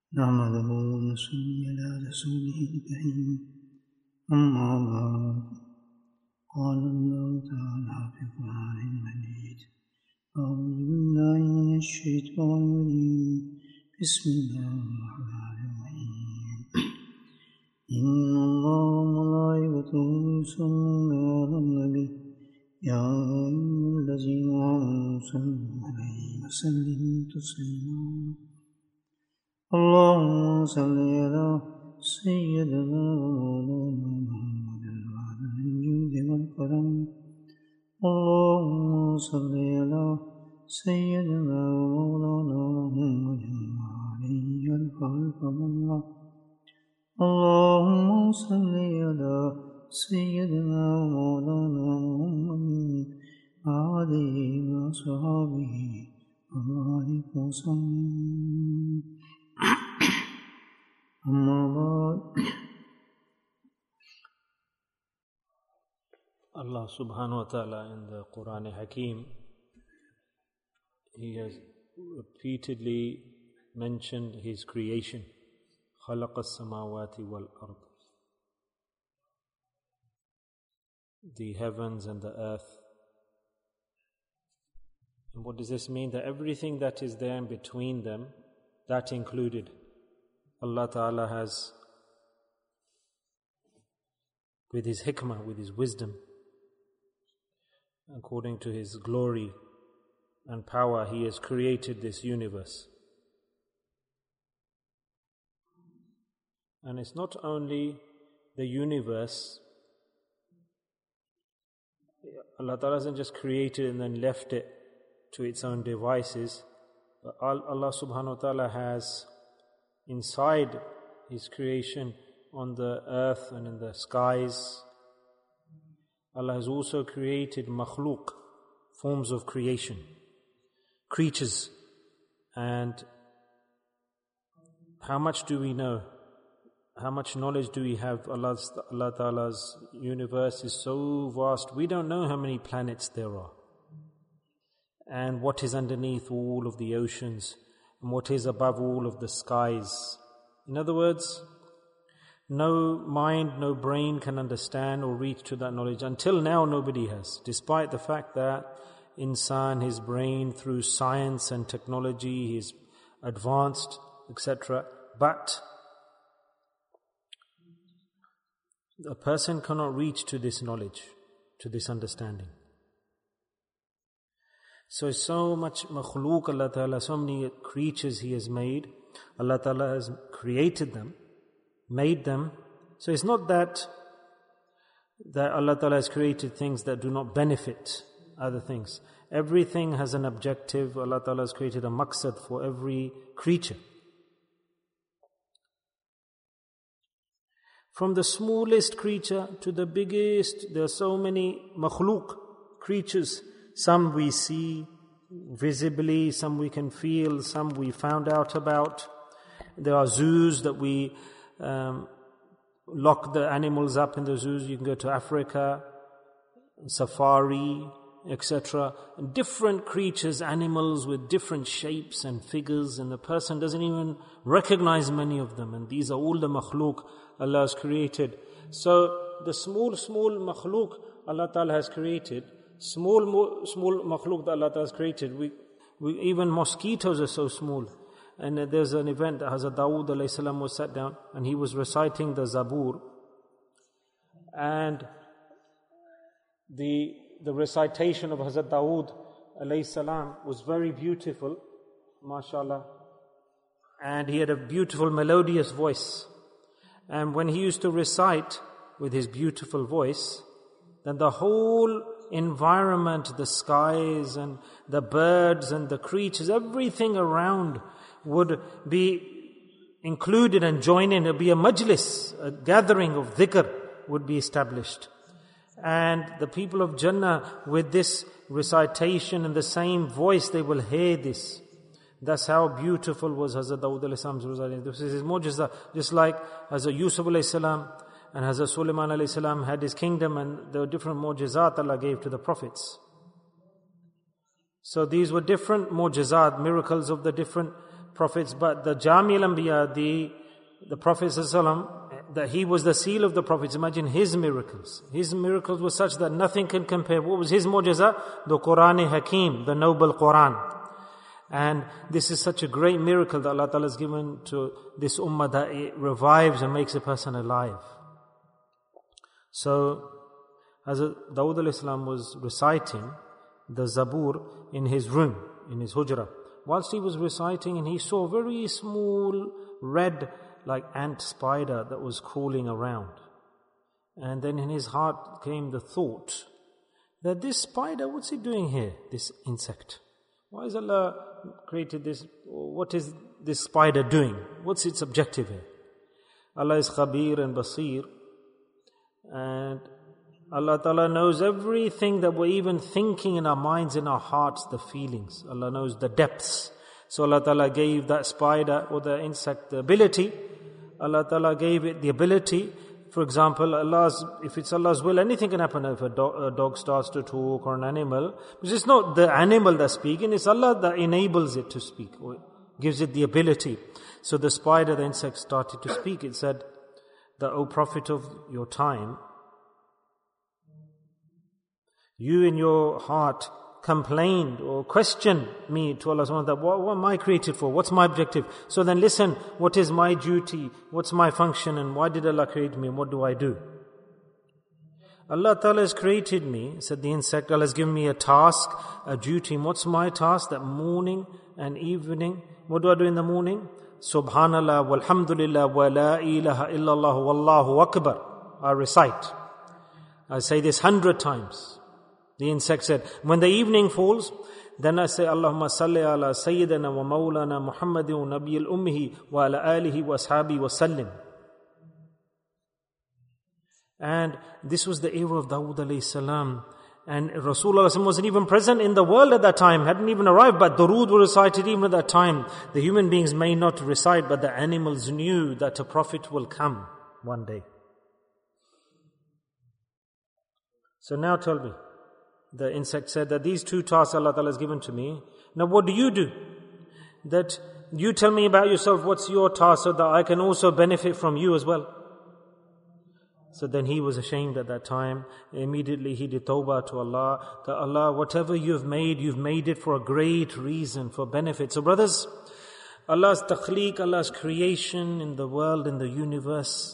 نحمده ونصلي على رسوله الكريم أما بعد قال الله تعالى في القرآن المجيد أعوذ بالله من الشيطان الرجيم بسم الله الرحمن الرحيم إن الله وملائكته يصلون على النبي يا أيها الذين آمنوا صلوا عليه وسلموا تسليما اللهم صل على سيدنا ومولانا محمد وعلى الجود والكرم اللهم صل على سيدنا ومولانا محمد وعليه الخلق والله اللهم صل على سيدنا ومولانا محمد وعليه وصحبه وبارك وسلم Allah subhanahu wa ta'ala in the Quran Hakim, He has repeatedly mentioned His creation. خَلَقَ السَّمَاوَاتِ وَالْأَرْضِ, the heavens and the earth. And what does this mean? That everything that is there in between them, that included, Allah Ta'ala has, with His hikmah, with His wisdom, according to His glory and power, He has created this universe. And it's not only the universe, Allah Ta'ala hasn't just created and then left it to its own devices, but Allah Subhanahu wa Ta'ala has inside His creation on the earth and in the skies, Allah has also created makhluk, forms of creation, creatures. And how much do we know? How much knowledge do we have? Allah Ta'ala's universe is so vast, we don't know how many planets there are, and what is underneath all of the oceans, and what is above all of the skies. In other words, no mind, no brain can understand or reach to that knowledge. Until now, nobody has. Despite the fact that insan, his brain, through science and technology, is advanced, etc. But a person cannot reach to this knowledge, to this understanding. So much makhluk Allah Ta'ala, so many creatures He has made. Allah Ta'ala has created them, made them. So it's not that Allah Ta'ala has created things that do not benefit other things. Everything has an objective. Allah Ta'ala has created a maqsad for every creature. From the smallest creature to the biggest, there are so many makhluk, creatures. Some we see visibly, some we can feel, some we found out about. There are zoos that we lock the animals up in the zoos. You can go to Africa, safari, etc. And different creatures, animals with different shapes and figures, and the person doesn't even recognize many of them. And these are all the makhluk Allah has created. So the small makhluk Allah Ta'ala has created, small makhluk that Allah Ta'ala has created, we even mosquitoes are so small. And there's an event, Hazrat Dawood alayhi salam was sat down and he was reciting the Zabur, and the recitation of Hazrat Dawood alayhi salam was very beautiful, mashallah, and he had a beautiful melodious voice. And when he used to recite with his beautiful voice, then the whole environment, the skies and the birds and the creatures, everything around would be included and join in. It would be a majlis, a gathering of dhikr would be established. And the people of Jannah, with this recitation and the same voice, they will hear this. That's how beautiful was Hazrat Dawood alayhi salam's recitation. This is his mu'jiza. Just like Hazrat Yusuf alayhi salam and Hazrat Sulaiman alayhi salam had his kingdom, and there were different mu'jizat Allah gave to the prophets. So these were different mu'jizat, miracles of the different prophets, but the Jami al-Anbiya, the Prophet ﷺ, that he was the seal of the prophets. Imagine his miracles. His miracles were such that nothing can compare. What was his mu'jiza? The Quran-e-Hakim, the noble Quran. And this is such a great miracle that Allah Ta'ala has given to this ummah, that it revives and makes a person alive. So, Hazrat Dawood alayhi salam was reciting the Zabur in his room, in his hujra. Whilst he was reciting, and he saw a very small red like ant spider that was crawling around. And then in his heart came the thought that this spider, what's it doing here, this insect? Why has Allah created this? What is this spider doing? What's its objective here? Allah is Khabir and Basir, and Allah Ta'ala knows everything that we're even thinking in our minds, in our hearts, the feelings. Allah knows the depths. So Allah Ta'ala gave that spider or the insect the ability. Allah Ta'ala gave it the ability. For example, if it's Allah's will, anything can happen. If a dog starts to talk, or an animal, because it's not the animal that's speaking, it's Allah that enables it to speak, or gives it the ability. So the spider, the insect, started to speak. It said that, O Prophet of your time, you in your heart complained or questioned me to Allah subhanahu wa ta'ala, what am I created for? What's my objective? So then listen, what is my duty? What's my function? And why did Allah create me? And what do I do? Allah Ta'ala has created me, said the insect. Allah has given me a task, a duty. And what's my task? That morning and evening. What do I do in the morning? Subhanallah, walhamdulillah, wa la ilaha illallah, wallahu akbar. I recite. I say this 100 times. The insect said, when the evening falls, then I say, Allahumma salli ala Sayyidina wa Mawlana Muhammadin wa Nabiyil Ummihi wa ala alihi wa ashabi wa sallim. And this was the era of Dawood alayhi salam. And Rasulullah wasn't even present in the world at that time, hadn't even arrived, but durood were recited even at that time. The human beings may not recite, but the animals knew that a prophet will come one day. So now tell me, the insect said that these 2 tasks Allah Ta'ala has given to me. Now what do? That you tell me about yourself, what's your task, so that I can also benefit from you as well. So then he was ashamed at that time. Immediately he did tawbah to Allah, that Allah, whatever you've made it for a great reason, for benefit. So brothers, Allah's takhliq, Allah's creation in the world, in the universe,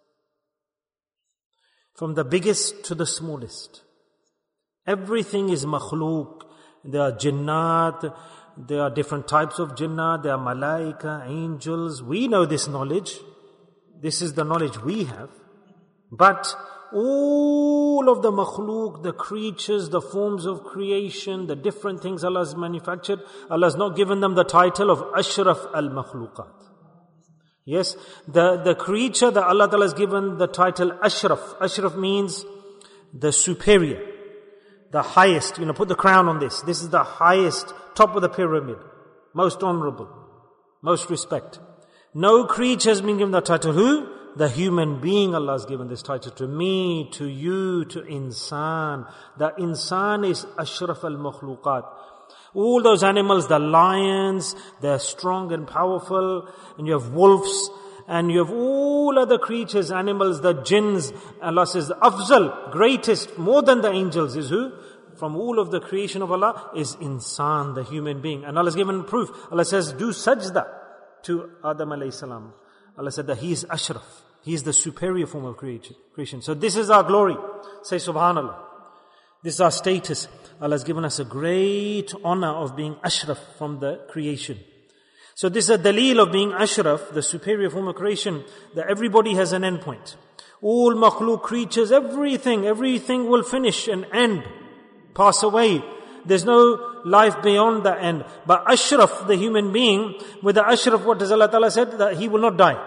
from the biggest to the smallest, everything is makhluk. There are jinnat, there are different types of jinnat, there are malaika, angels. We know this knowledge. This is the knowledge we have. But all of the makhluk, the creatures, the forms of creation, the different things Allah has manufactured, Allah has not given them the title of Ashraf al-Makhluqat. Yes, the creature that Allah Ta'ala has given the title Ashraf. Ashraf means the superior, the highest. Put the crown on this. This is the highest, top of the pyramid. Most honorable, most respect. No creature has been given that title. Who? The human being. Allah has given this title to me, to you, to insan. The insan is Ashraf al-Makhluqat. All those animals, the lions, they're strong and powerful. And you have wolves. And you have all other creatures, animals, the jinns. Allah says, the afzal, greatest, more than the angels is who? From all of the creation of Allah is insan, the human being. And Allah has given proof. Allah says, do sajda to Adam alayhi salam. Allah said that He is Ashraf. He is the superior form of creation. So this is our glory. Say subhanallah. This is our status. Allah has given us a great honor of being Ashraf from the creation. So this is a dalil of being Ashraf, the superior form of creation, that everybody has an end point. All makhluk creatures, everything will finish and end, pass away. There's no life beyond the end. But Ashraf, the human being, with the Ashraf, what does Allah Ta'ala said? That he will not die.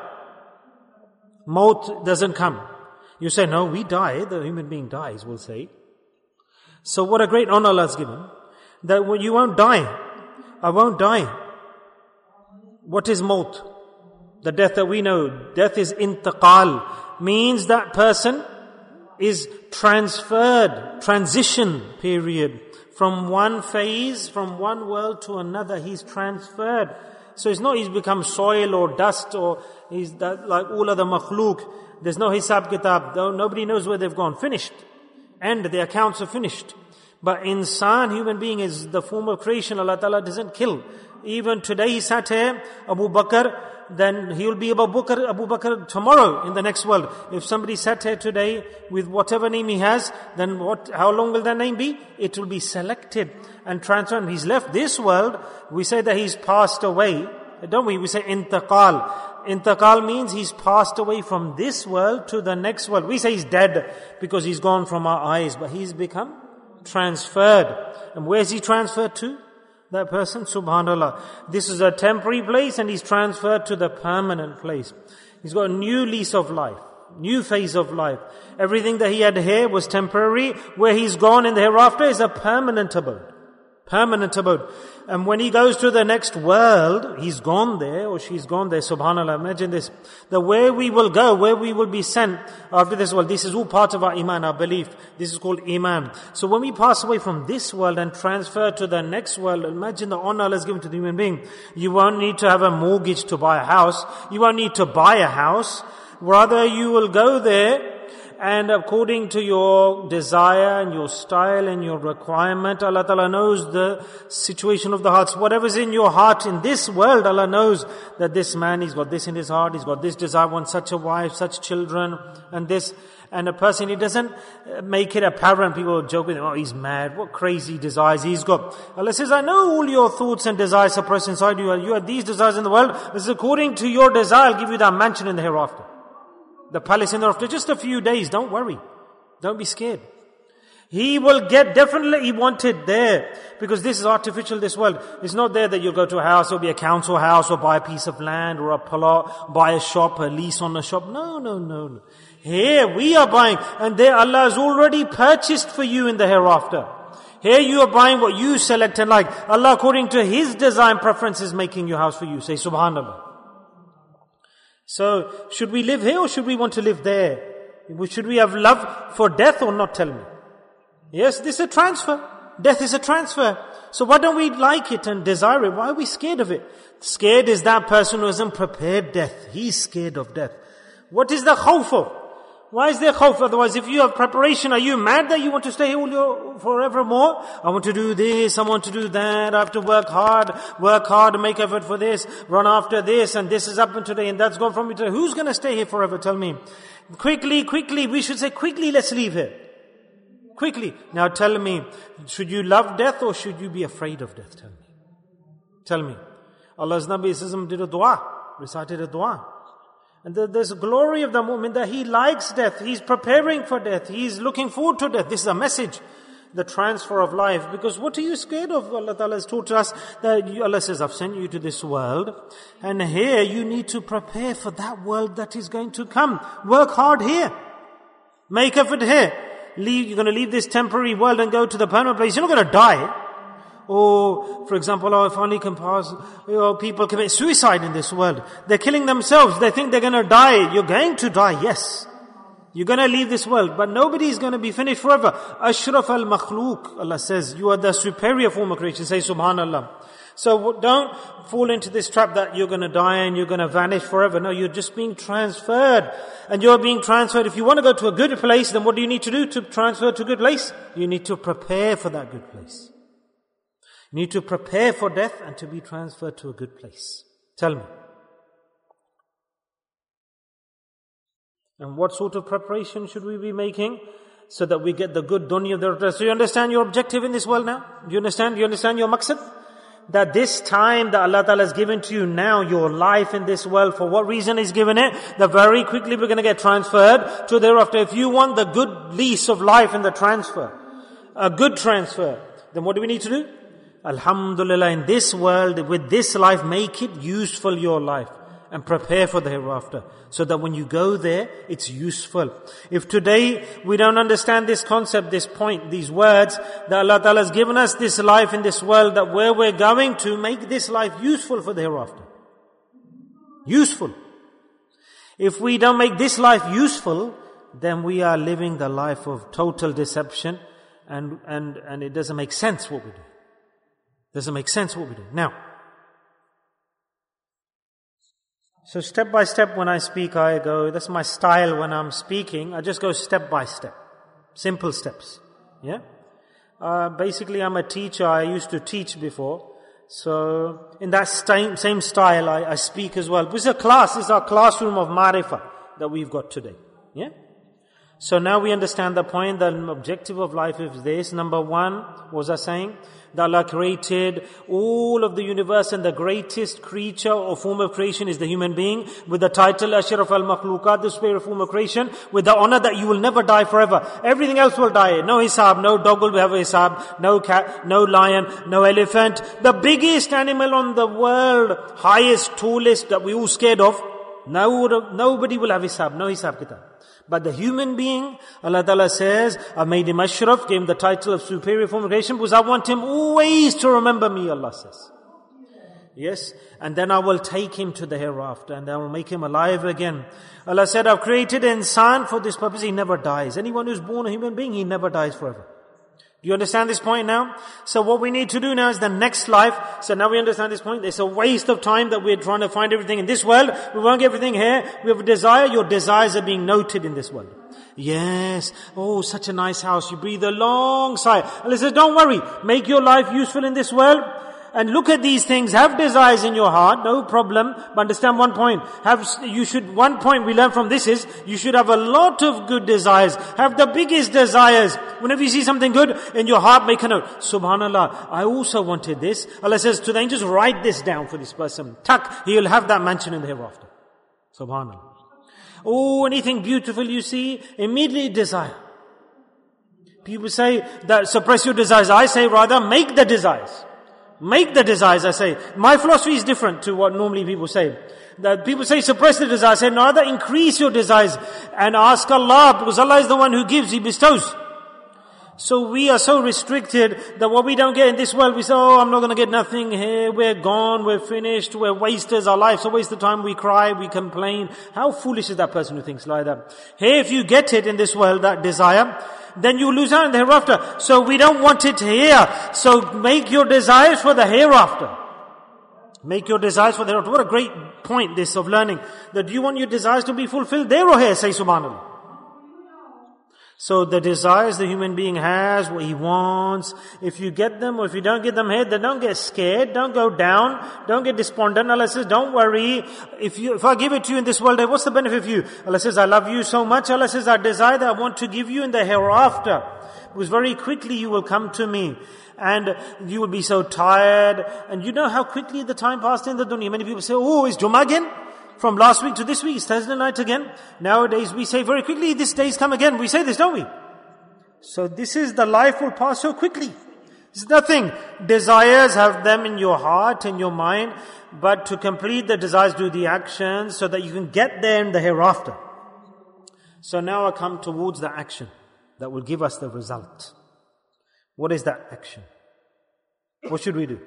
Maut doesn't come. You say, no, we die. The human being dies, we'll say. So what a great honor Allah has given. That you won't die. I won't die. What is maut? The death that we know. Death is intiqal. Means that person is transferred, transition period. From one phase, from one world to another, he's transferred. So it's not he's become soil or dust or he's that, like all other makhluk. There's no hisab kitab. Nobody knows where they've gone. Finished. And the accounts are finished. But insan, human being, is the form of creation. Allah Ta'ala doesn't kill. Even today he sat here, Abu Bakr, then he will be Abu Bakr tomorrow in the next world. If somebody sat here today with whatever name he has, then how long will that name be? It will be selected and transferred. He's left this world. We say that he's passed away, don't we? We say intaqal. Intaqal means he's passed away from this world to the next world. We say he's dead because he's gone from our eyes, but he's become transferred. And where's he transferred to? That person, subhanallah. This is a temporary place and he's transferred to the permanent place. He's got a new lease of life, new phase of life. Everything that he had here was temporary. Where he's gone in the hereafter is a permanent abode. Permanent abode. And when he goes to the next world, he's gone there or she's gone there, subhanallah. Imagine this. The way we will go, where we will be sent after this world, this is all part of our iman, our belief. This is called iman. So when we pass away from this world and transfer to the next world, imagine the honor Allah has given to the human being. You won't need to have a mortgage to buy a house. You won't need to buy a house. Rather, you will go there and according to your desire and your style and your requirement, Allah Ta'ala knows the situation of the hearts. Whatever's in your heart in this world, Allah knows that this man, he's got this in his heart, he's got this desire, wants such a wife, such children, and this. And a person, he doesn't make it apparent. People joke with him, oh, he's mad, what crazy desires he's got. Allah says, I know all your thoughts and desires suppressed inside you. You have these desires in the world. This is according to your desire, I'll give you that mansion in the hereafter. The palace in the hereafter, just a few days, don't worry. Don't be scared. He will get, definitely he wanted there. Because this is artificial, this world. It's not there that you'll go to a house or be a council house or buy a piece of land or a plot, buy a shop, a lease on a shop. No. Here we are buying, and there Allah has already purchased for you in the hereafter. Here you are buying what you select and like. Allah according to His design preference is making your house for you. Say subhanallah. So, should we live here or should we want to live there? Should we have love for death or not? Tell me. Yes, this is a transfer. Death is a transfer. So why don't we like it and desire it? Why are we scared of it? Scared is that person who hasn't prepared death. He's scared of death. What is the khawf of? Why is there khawf? Otherwise, if you have preparation, are you mad that you want to stay here forevermore? I want to do this, I want to do that, I have to work hard, make effort for this, run after this, and this has happened today, and that's gone from me today. Who's going to stay here forever? Tell me. Quickly, we should say quickly, let's leave here. Quickly. Now tell me, should you love death or should you be afraid of death? Tell me. Allah's Nabi did a dua, recited a dua. And there's glory of the mu'min that he likes death. He's preparing for death. He's looking forward to death. This is a message. The transfer of life. Because what are you scared of? Allah Ta'ala has taught us that Allah says, I've sent you to this world. And here you need to prepare for that world that is going to come. Work hard here. Make effort here. You're going to leave this temporary world and go to the permanent place. You're not going to die. Or, for example, if only can pass, people commit suicide in this world. They're killing themselves. They think they're going to die. You're going to die, yes. You're going to leave this world, but nobody is going to be finished forever. Ashraf al-makhluq, Allah says, you are the superior form of creation. Say subhanallah. So don't fall into this trap that you're going to die and you're going to vanish forever. No, you're just being transferred. And you're being transferred. If you want to go to a good place, then what do you need to do to transfer to a good place? You need to prepare for that good place. You need to prepare for death and to be transferred to a good place. Tell me. And what sort of preparation should we be making so that we get the good dunya of the hereafter? So you understand your objective in this world now? Do you understand? You understand your maqsad? That this time that Allah Ta'ala has given to you now, your life in this world, for what reason He's given it? That very quickly we're going to get transferred to thereafter. If you want the good lease of life in the transfer, a good transfer, then what do we need to do? Alhamdulillah, in this world, with this life, make it useful, your life. And prepare for the hereafter. So that when you go there, it's useful. If today we don't understand this concept, this point, these words, that Allah Ta'ala has given us this life in this world, that where we're going to make this life useful for the hereafter. Useful. If we don't make this life useful, then we are living the life of total deception, and it doesn't make sense what we do. Doesn't make sense what we do. Now, So step by step when I speak, I go, that's my style when I'm speaking. I just go step by step. Simple steps. Yeah? Basically, I'm a teacher. I used to teach before. So, in that same style, I speak as well. This is our classroom of Ma'rifah that we've got today. Yeah? So now we understand the point. The objective of life is this. Number one, what was I saying? That Allah created all of the universe, and the greatest creature or form of creation is the human being, with the title Ashraf al-Makhluqat, the superior form of creation, with the honor that you will never die forever. Everything else will die. No hisab, no dog will have a hisab, no cat, no lion, no elephant. The biggest animal on the world, highest, tallest, that we all scared of, nobody will have hisab, no hisab kitab. But the human being, Allah Ta'ala says, I made him Ashraf, gave him the title of superior form of creation, because I want him always to remember me, Allah says. Yes? And then I will take him to the hereafter, and I will make him alive again. Allah said, I've created an insan for this purpose, he never dies. Anyone who's born a human being, he never dies forever. Do you understand this point now? So what we need to do now is the next life. So now we understand this point. It's a waste of time that we're trying to find everything in this world. We won't get everything here. We have a desire. Your desires are being noted in this world. Yes. Oh, such a nice house. You breathe a long sigh. Allah says, don't worry. Make your life useful in this world. And look at these things. Have desires in your heart. No problem. But understand one point. One point we learn from this is, you should have a lot of good desires. Have the biggest desires. Whenever you see something good in your heart, make a note. Subhanallah, I also wanted this. Allah says to the angels, write this down for this person. He'll have that mansion in the hereafter. Subhanallah. Oh, anything beautiful you see, immediately desire. People say that suppress your desires. I say rather, make the desires. Make the desires, I say. My philosophy is different to what normally people say. That people say suppress the desires. I say rather increase your desires and ask Allah, because Allah is the one who gives, He bestows. So we are so restricted that what we don't get in this world, we say, oh, I'm not going to get nothing here. We're gone. We're finished. We're wasters. Our life's a waste of time. We cry. We complain. How foolish is that person who thinks like that? Here, if you get it in this world, that desire, then you lose out in the hereafter. So we don't want it here. So make your desires for the hereafter. Make your desires for the hereafter. What a great point this of learning. That you want your desires to be fulfilled there or here, say subhanallah. So the desires the human being has, what he wants, if you get them or if you don't get them here, then don't get scared, don't go down, don't get despondent. Allah says, don't worry. If I give it to you in this world, what's the benefit of you? Allah says, I love you so much. Allah says, I desire that I want to give you in the hereafter. Because very quickly you will come to me. And you will be so tired. And you know how quickly the time passed in the dunya. Many people say, oh, is Jummah again? From last week to this week, it's Thursday night again. Nowadays we say very quickly, this day's come again. We say this, don't we? So this is, the life will pass so quickly. It's nothing. Desires, have them in your heart and your mind. But to complete the desires, do the actions so that you can get there in the hereafter. So now I come towards the action that will give us the result. What is that action? What should we do?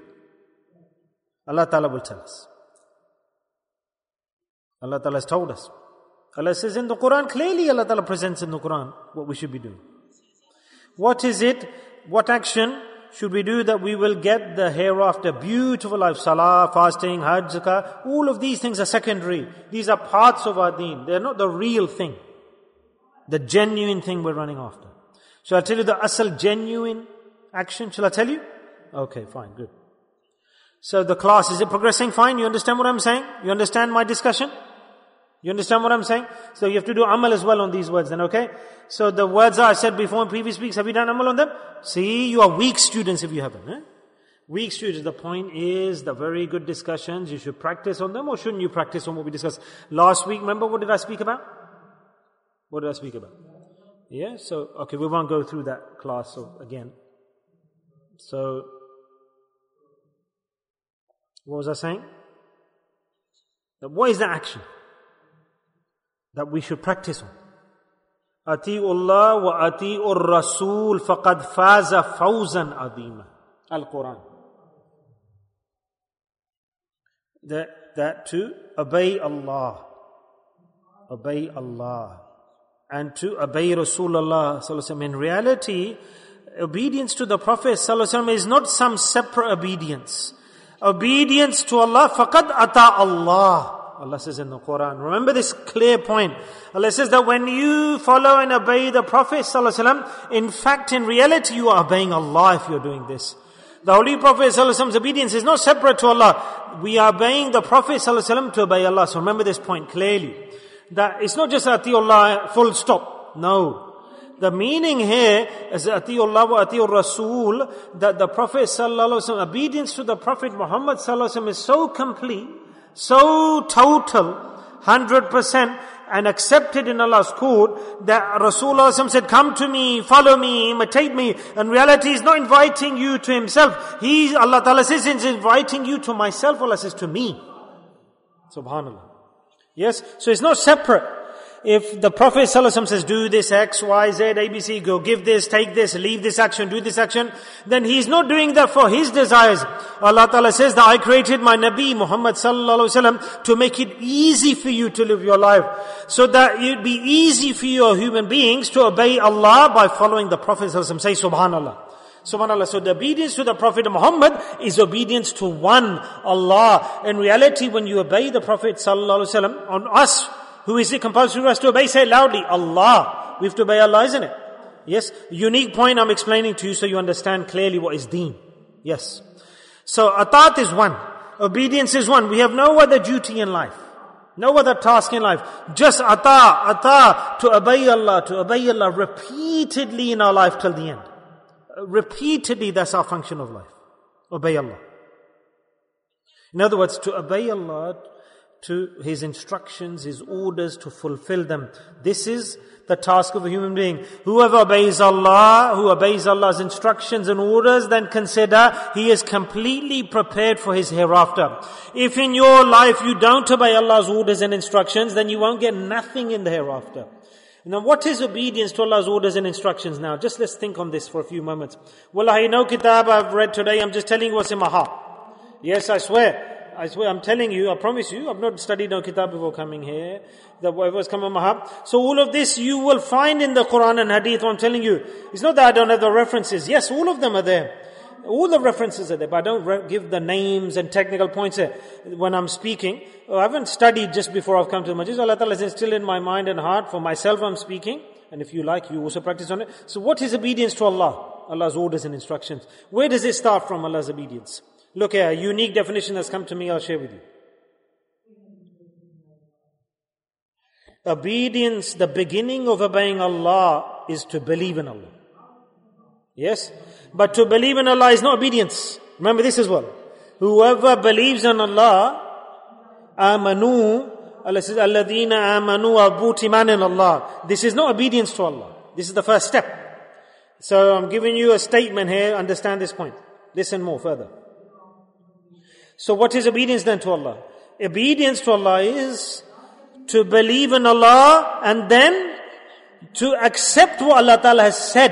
Allah Ta'ala will tell us. Allah Ta'ala has told us. Allah says in the Quran, clearly Allah Ta'ala presents in the Quran what we should be doing. What is it? What action should we do that we will get the hereafter beautiful life? Salah, fasting, Hajj, Zakah. All of these things are secondary. These are parts of our deen. They're not the real thing. The genuine thing we're running after. Shall I tell you the asal genuine action? Shall I tell you? Okay, fine, good. So the class, is it progressing fine? You understand what I'm saying? You understand my discussion? You understand what I'm saying? So you have to do amal as well on these words then, okay? So the words I said before in previous weeks, have you done amal on them? See, you are weak students if you haven't. Eh? Weak students. The point is, the very good discussions, you should practice on them, or shouldn't you practice on what we discussed last week? Remember, what did I speak about? What did I speak about? Yeah, so, okay, we won't go through that class again. So, what was I saying? What is the action that we should practice on? Ati'ullah wa ati'ur rasul faqad faza fawzan adima. Al-Quran. That to obey Allah. Obey Allah. And to obey Rasulullah sallallahu alaihi wasallam. In reality, obedience to the Prophet sallallahu alaihi wasallam is not some separate obedience. Obedience to Allah, faqad ata Allah. Allah says in the Quran. Remember this clear point. Allah says that when you follow and obey the Prophet ﷺ, in fact, in reality, you are obeying Allah if you're doing this. The Holy Prophet ﷺ's obedience is not separate to Allah. We are obeying the Prophet ﷺ to obey Allah. So remember this point clearly. That it's not just Atiullah full stop. No. The meaning here is Atiullah wa Atiur Rasul, that the Prophet ﷺ, obedience to the Prophet Muhammad ﷺ is so complete, so total, 100%, and accepted in Allah's court, that Rasulullah said, come to me, follow me, imitate me. In reality, He's not inviting you to Himself. Allah Ta'ala says, He's inviting you to myself. Allah says, to me. Subhanallah. Yes, so it's not separate. If the Prophet ﷺ says, do this, X, Y, Z, ABC, go give this, take this, leave this action, do this action, then he's not doing that for his desires. Allah Ta'ala says that I created my Nabi Muhammad ﷺ to make it easy for you to live your life. So that it'd be easy for you human beings to obey Allah by following the Prophet ﷺ. Say Subhanallah. Subhanallah. So the obedience to the Prophet Muhammad is obedience to one, Allah. In reality, when you obey the Prophet ﷺ, on us, who is it compulsory for us to obey? Say it loudly. Allah. We have to obey Allah, isn't it? Yes. Unique point I'm explaining to you so you understand clearly what is deen. Yes. So atat is one. Obedience is one. We have no other duty in life. No other task in life. Just ata, to obey Allah repeatedly in our life till the end. Repeatedly, that's our function of life. Obey Allah. In other words, to obey Allah, to His instructions, His orders, to fulfill them. This is the task of a human being. Whoever obeys Allah, who obeys Allah's instructions and orders, then consider he is completely prepared for his hereafter. If in your life you don't obey Allah's orders and instructions, then you won't get nothing in the hereafter. Now what is obedience to Allah's orders and instructions now? Just let's think on this for a few moments. Wallahi, no kitab I've read today, I'm just telling you what's in my heart. Yes, I swear, I'm telling you, I promise you, I've not studied no kitab before coming here, that whatever's come in my heart. So all of this you will find in the Quran and Hadith, what I'm telling you. It's not that I don't have the references. Yes, all of them are there. All the references are there, but I don't give the names and technical points there. When I'm speaking, I haven't studied just before I've come to the majlis. Allah Ta'ala is still in my mind and heart. For myself I'm speaking, and if you like, you also practice on it. So what is obedience to Allah? Allah's orders and instructions. Where does it start from, Allah's obedience? Look here, a unique definition that's come to me, I'll share with you. Obedience, the beginning of obeying Allah is to believe in Allah. Yes? But to believe in Allah is not obedience. Remember this as well. Whoever believes in Allah, amanu, Allah says, alladhina amanu abut iman in Allah. This is not obedience to Allah. This is the first step. So I'm giving you a statement here, understand this point. Listen more further. So what is obedience then to Allah? Obedience to Allah is to believe in Allah and then to accept what Allah Ta'ala has said.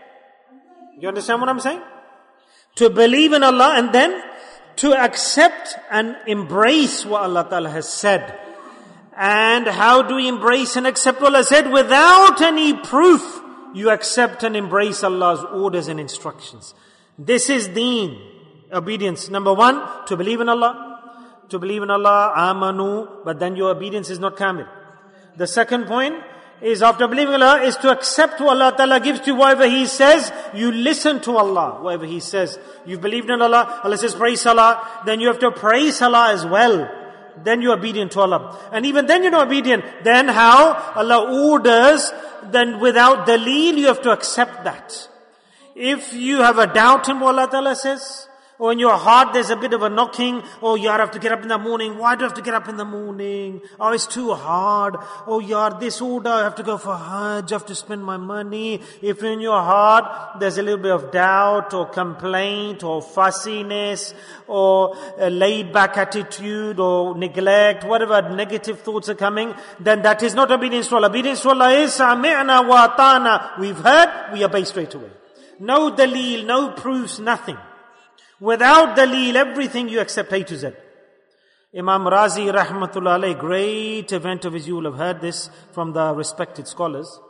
You understand what I'm saying? To believe in Allah and then to accept and embrace what Allah Ta'ala has said. And how do we embrace and accept what Allah said? Without any proof, you accept and embrace Allah's orders and instructions. This is deen. Obedience. Number one, to believe in Allah. To believe in Allah, amanu, but then your obedience is not kamil. The second point is after believing in Allah is to accept what Allah Ta'ala gives to you, whatever He says, you listen to Allah, whatever He says. You've believed in Allah, Allah says praise Allah, then you have to praise Allah as well. Then you're obedient to Allah. And even then you're not obedient. Then how? Allah orders, then without daleel you have to accept that. If you have a doubt in what Allah Ta'ala says, or in your heart there's a bit of a knocking, oh I have to get up in the morning, why do I have to get up in the morning? Oh, it's too hard. Oh this order, I have to go for Hajj, I have to spend my money. If in your heart there's a little bit of doubt or complaint or fussiness or a laid back attitude or neglect, whatever negative thoughts are coming, then that is not obedience to Allah. Obedience to Allah is sami'na wa ata'na. We've heard, we obey straight away. No daleel, no proofs, nothing. Without daleel, everything you accept A to Z. Imam Razi rahmatullah alayh, great event of his, you will have heard this from the respected scholars.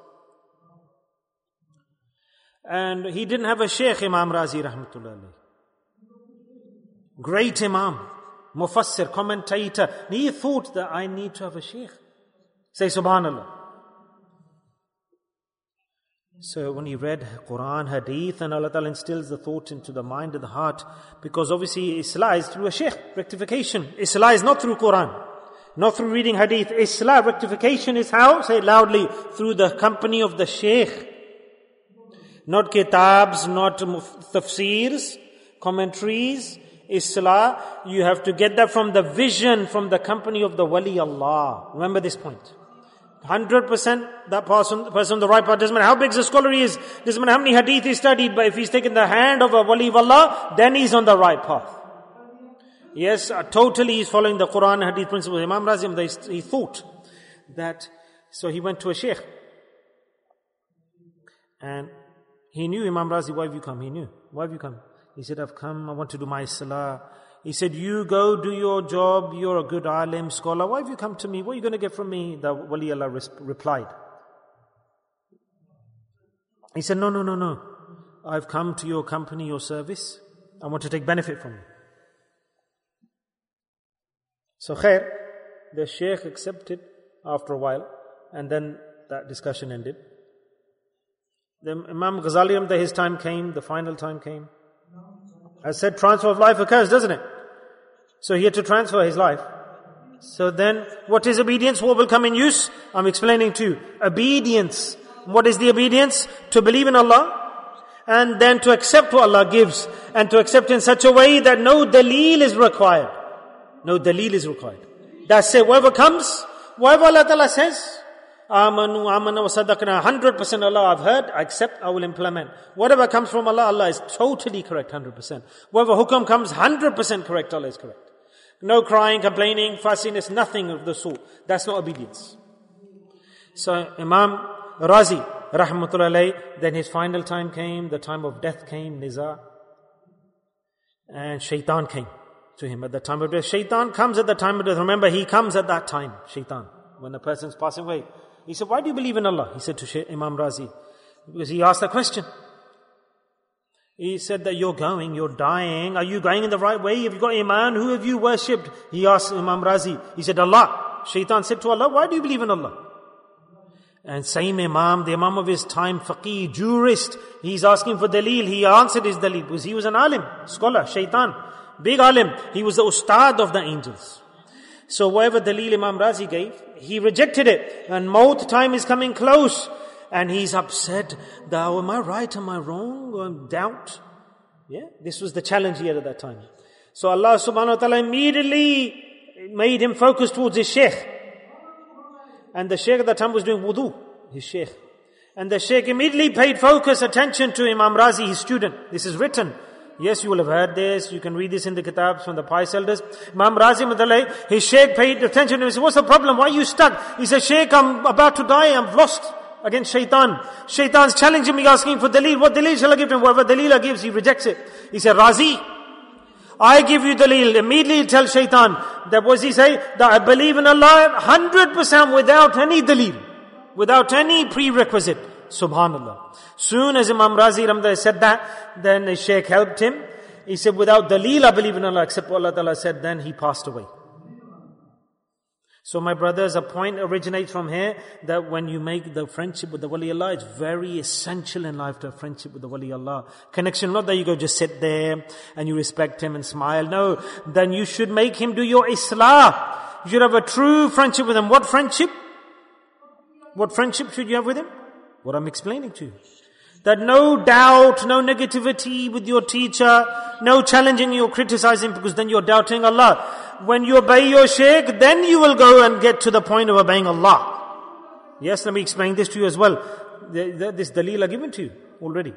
And he didn't have a sheikh, Imam Razi rahmatullah alayh. Great Imam. mufassir, commentator. And he thought that I need to have a sheikh. Say subhanallah. So when he read Quran, Hadith, and Allah Ta'ala instills the thought into the mind and the heart, because obviously Islah is through a sheikh, rectification. Islah is not through Quran, not through reading Hadith. Islah, rectification is how? Say it loudly. Through the company of the sheikh. Not kitabs, not tafsirs, commentaries. Islah, you have to get that from the vision, from the company of the wali Allah. Remember this point. 100% that person on the right path, doesn't matter how big the scholar he is, doesn't matter how many hadith he studied, but if he's taken the hand of a wali of Allah, then he's on the right path. Yes, totally he's following the Quran and hadith principles. Imam Razi, he thought that, so he went to a sheikh. And he knew, Imam Razi, why have you come? He knew. Why have you come? He said, I've come, I want to do my salah. He said, you go do your job, you're a good alim, scholar. Why have you come to me? What are you going to get from me? The wali Allah replied. He said, no. I've come to your company, your service. I want to take benefit from you. So khair, the sheikh accepted after a while, and then that discussion ended. Then Imam Ghazali, his time came, the final time came. I said transfer of life occurs, doesn't it? So he had to transfer his life. So then, what is obedience? What will come in use? I'm explaining to you. Obedience. What is the obedience? To believe in Allah, and then to accept what Allah gives, and to accept in such a way that no daleel is required. No daleel is required. That's it. Whatever comes, whatever Allah Ta'ala says, Amanu wa sadaqna, 100% Allah I've heard, I accept, I will implement. Whatever comes from Allah, Allah is totally correct, 100%. Whatever hukam comes, 100% correct, Allah is correct. No crying, complaining, fussiness, nothing of the sort. That's not obedience. So Imam Razi, rahmatullah alayh, then his final time came, the time of death came, Niza. And shaitan came to him at the time of death. Shaitan comes at the time of death. Remember, he comes at that time, shaitan, when the person's passing away. He said, why do you believe in Allah? He said to Imam Razi, because he asked that question. He said that you're dying. Are you going in the right way? Have you got Iman? Who have you worshipped? He asked Imam Razi. He said, Allah. Shaitan said to Allah, why do you believe in Allah? And same Imam, the Imam of his time, faqih, jurist, he's asking for daleel. He answered his daleel because he was an alim, scholar, Shaitan, big alim. He was the ustad of the angels. So whatever daleel Imam Razi gave, he rejected it. And maut time is coming close. And he's upset. Am I right? Am I wrong? Doubt. Yeah, this was the challenge he had at that time. So Allah subhanahu wa ta'ala immediately made him focus towards his sheikh. And the sheikh at that time was doing wudu, his sheikh. And the sheikh immediately paid focus attention to Imam Razi, his student. This is written. Yes, you will have heard this. You can read this in the kitabs from the pious elders. Imam Razi, his sheikh paid attention to him. He said, what's the problem? Why are you stuck? He said, Sheikh, I'm about to die. I'm lost against shaitan. Shaitan's challenging me, asking for daleel. What daleel shall I give him? Whatever daleel I gives, he rejects it. He said, Razi, I give you daleel. Immediately tell shaitan. That what does he say? That I believe in Allah 100% without any daleel. Without any prerequisite. Subhanallah. Soon as Imam Razi Ramda said that, then the Shaykh helped him. He said, without daleel, I believe in Allah, except what Allah Ta'ala said, then he passed away. So my brothers, a point originates from here, that when you make the friendship with the Wali Allah, it's very essential in life to have friendship with the Wali Allah. Connection, not that you go just sit there and you respect him and smile. No, then you should make him do your islah. You should have a true friendship with him. What friendship? What friendship should you have with him? What I'm explaining to you. That no doubt, no negativity with your teacher, no challenging you or criticizing, because then you're doubting Allah. When you obey your shaykh, then you will go and get to the point of obeying Allah. Yes, let me explain this to you as well. This daleel are given to you already.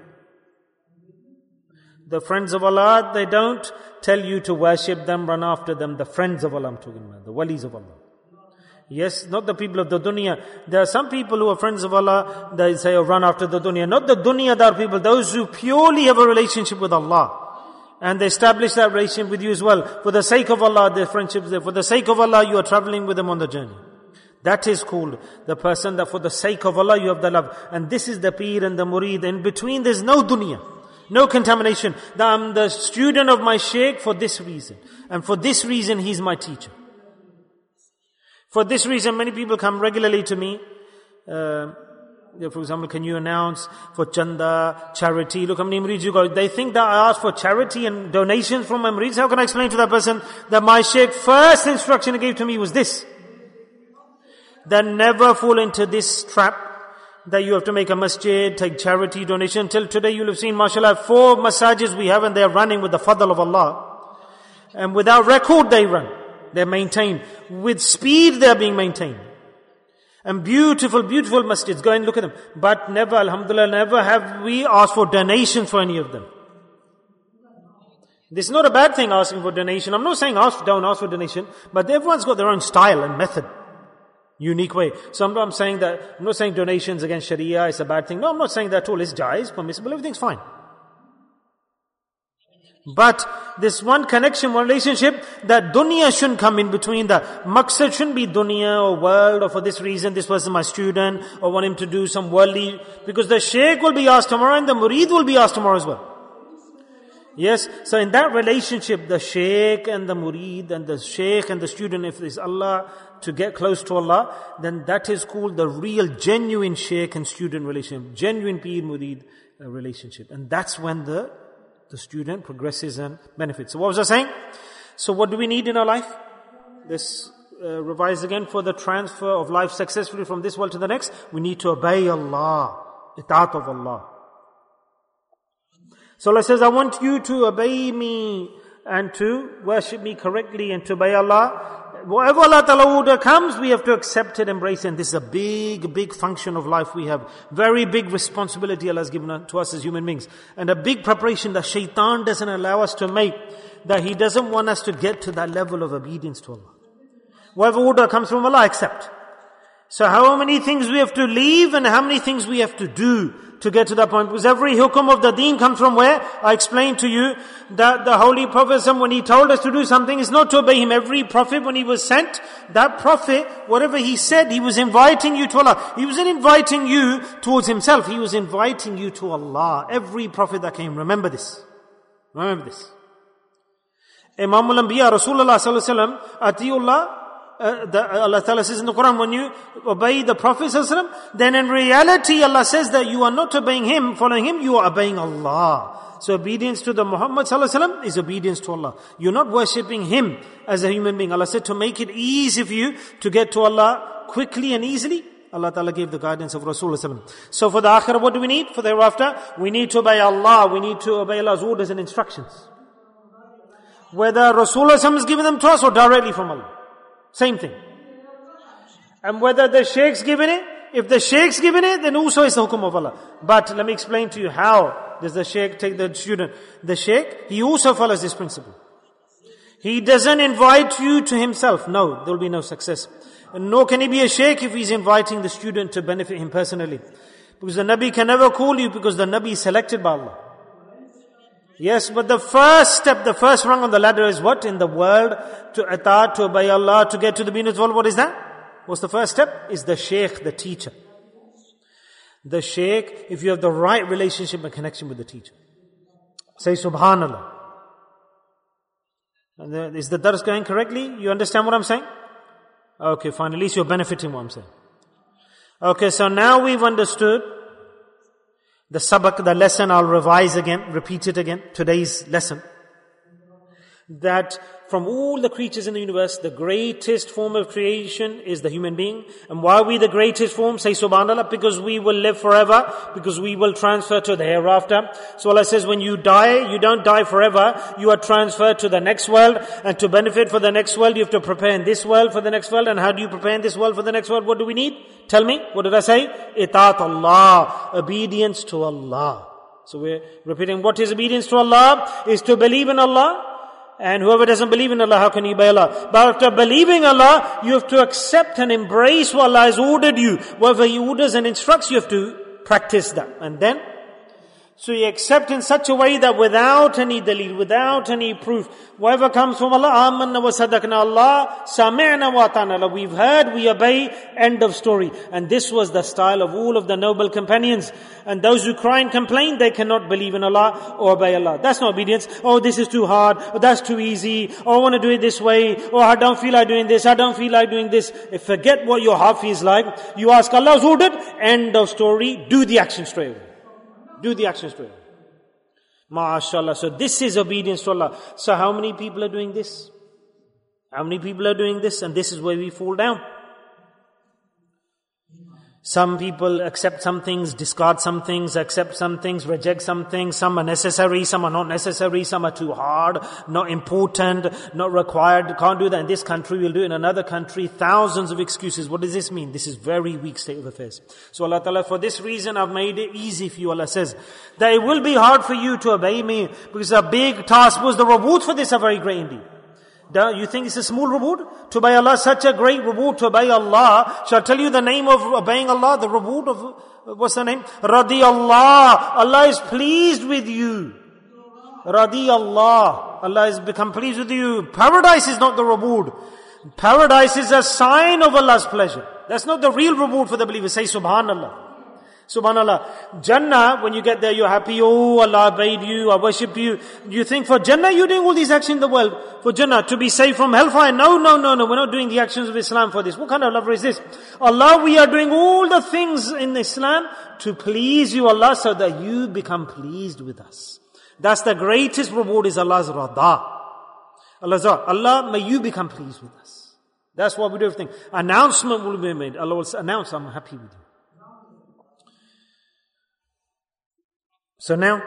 The friends of Allah, they don't tell you to worship them, run after them. The friends of Allah I'm talking about, the walis of Allah. Yes, not the people of the dunya. There are some people who are friends of Allah, they say, oh, run after the dunya. Not the dunyadar people, those who purely have a relationship with Allah. And they establish that relationship with you as well. For the sake of Allah, their friendship is there. For the sake of Allah, you are traveling with them on the journey. That is called the person that for the sake of Allah, you have the love. And this is the peer and the murid. In between, there's no dunya. No contamination. I'm the student of my Shaykh for this reason. And for this reason, he's my teacher. For this reason, many people come regularly to me. For example, can you announce for chanda, charity? Look how many murids you got. They think that I ask for charity and donations from my murids. How can I explain to that person that my Shaykh first instruction he gave to me was this? Then never fall into this trap that you have to make a masjid, take charity, donation. Till today you'll have seen, mashallah, 4 masajid we have and they are running with the fadl of Allah. And without record they run. They're maintained. With speed they're being maintained. And beautiful, beautiful masjids. Go and look at them. But never, alhamdulillah, never have we asked for donations for any of them. This is not a bad thing, asking for donation. I'm not saying don't ask for donation. But everyone's got their own style and method. Unique way. So I'm not saying donations against Sharia is a bad thing. No, I'm not saying that at all. It's jaiz, permissible, everything's fine. But this one connection, one relationship, that dunya shouldn't come in between. The maqsad shouldn't be dunya or world, or for this reason this person is my student, or want him to do some worldly, because the Shaykh will be asked tomorrow and the murid will be asked tomorrow as well. Yes, so in that relationship, the Shaykh and the murid and the Shaykh and the student, if it's Allah, to get close to Allah, then that is called the real, genuine Shaykh and student relationship, genuine Peer Murid relationship. And that's when the student progresses and benefits. So what was I saying? So what do we need in our life? This revise again. For the transfer of life successfully from this world to the next, we need to obey Allah, itaat of Allah. So Allah says, I want you to obey me and to worship me correctly and to obey Allah. Whatever Allah Ta'ala order comes, we have to accept it, embrace it. And this is a big, big function of life we have. Very big responsibility Allah has given to us as human beings. And a big preparation that shaitan doesn't allow us to make. That he doesn't want us to get to that level of obedience to Allah. Whatever order comes from Allah, accept. So how many things we have to leave and how many things we have to do to get to that point? Because every hukum of the deen comes from where? I explained to you that the Holy Prophet, when he told us to do something, is not to obey him. Every prophet, when he was sent, that prophet, whatever he said, he was inviting you to Allah. He wasn't inviting you towards himself. He was inviting you to Allah. Every prophet that came, remember this. Remember this. Imam al-Anbiya, Rasulullah sallallahu alaihi wasallam, Atiullah, Allah Ta'ala says in the Quran, when you obey the Prophet ﷺ, then in reality Allah says that you are not obeying him, following him, you are obeying Allah. So obedience to the Muhammad ﷺ is obedience to Allah. You're not worshipping him as a human being. Allah said to make it easy for you to get to Allah quickly and easily, Allah Ta'ala gave the guidance of Rasulullah ﷺ. So for the akhirah, what do we need? For the hereafter, we need to obey Allah. We need to obey Allah's orders and instructions. Whether Rasulullah ﷺ is giving them to us or directly from Allah. Same thing. And whether the Shaykh's given it, if the Shaykh's given it, then also it's the hukum of Allah. But let me explain to you how does the Shaykh take the student. The Shaykh, he also follows this principle. He doesn't invite you to himself. No, there will be no success. And nor can he be a Shaykh if he's inviting the student to benefit him personally. Because the Nabi can never call you because the Nabi is selected by Allah. Yes, but the first step, the first rung on the ladder is what? In the world, to itaat, to obey Allah, to get to the Beenat world. What is that? What's the first step? Is the Shaykh, the teacher. The Shaykh, if you have the right relationship and connection with the teacher. Say Subhanallah. And is the dars going correctly? You understand what I'm saying? Okay, fine. At least you're benefiting what I'm saying. Okay, so now we've understood the sabak, the lesson. I'll revise again, repeat it again, today's lesson. That from all the creatures in the universe, the greatest form of creation is the human being. And why are we the greatest form? Say subhanallah, because we will live forever, because we will transfer to the hereafter. So Allah says when you die, you don't die forever, you are transferred to the next world. And to benefit for the next world, you have to prepare in this world for the next world. And how do you prepare in this world for the next world? What do we need? Tell me, what did I say? Itaat Allah, obedience to Allah. So we're repeating, what is obedience to Allah? Is to believe in Allah. And whoever doesn't believe in Allah, how can he obey Allah? But after believing Allah, you have to accept and embrace what Allah has ordered you. Whatever He orders and instructs, you have to practice that. And then So you accept in such a way that without any dalil, without any proof, whatever comes from Allah, amanna wa sadaqna Allah, sami'na wa ata'na. We've heard, we obey, end of story. And this was the style of all of the noble companions. And those who cry and complain, they cannot believe in Allah or obey Allah. That's not obedience. Oh, this is too hard. Oh, that's too easy. Oh, I want to do it this way. Oh, I don't feel like doing this. I don't feel like doing this. Forget what your heart feels like. You ask Allah's ordered, end of story. Do the action straight away. Do the action straight away. MashaAllah. So this is obedience to Allah. So how many people are doing this? How many people are doing this? And this is where we fall down. Some people accept some things, discard some things, accept some things, reject some things. Some are necessary, some are not necessary, some are too hard, not important, not required, can't do that in this country, we'll do it in another country. Thousands of excuses. What does this mean? This is very weak state of affairs. So Allah Ta'ala, for this reason I've made it easy for you. Allah says that it will be hard for you to obey me because it's a big task, because the rewards for this are very great indeed. You think it's a small reward? To obey Allah, such a great reward to obey Allah. Shall I tell you the name of obeying Allah? The reward of, what's the name? Radiyallah. Allah is pleased with you. Radiyallah. Allah has become pleased with you. Paradise is not the reward. Paradise is a sign of Allah's pleasure. That's not the real reward for the believer. Say Subhanallah. Subhanallah. Jannah, when you get there, you're happy. Oh, Allah obeyed you, I worship you. You think for Jannah, you're doing all these actions in the world. For Jannah, to be saved from hellfire. No. We're not doing the actions of Islam for this. What kind of lover is this? Allah, we are doing all the things in Islam to please you, Allah, so that you become pleased with us. That's the greatest reward, is Allah's rada. Allah, may you become pleased with us. That's what we do everything. Announcement will be made. Allah will announce, I'm happy with you. So now,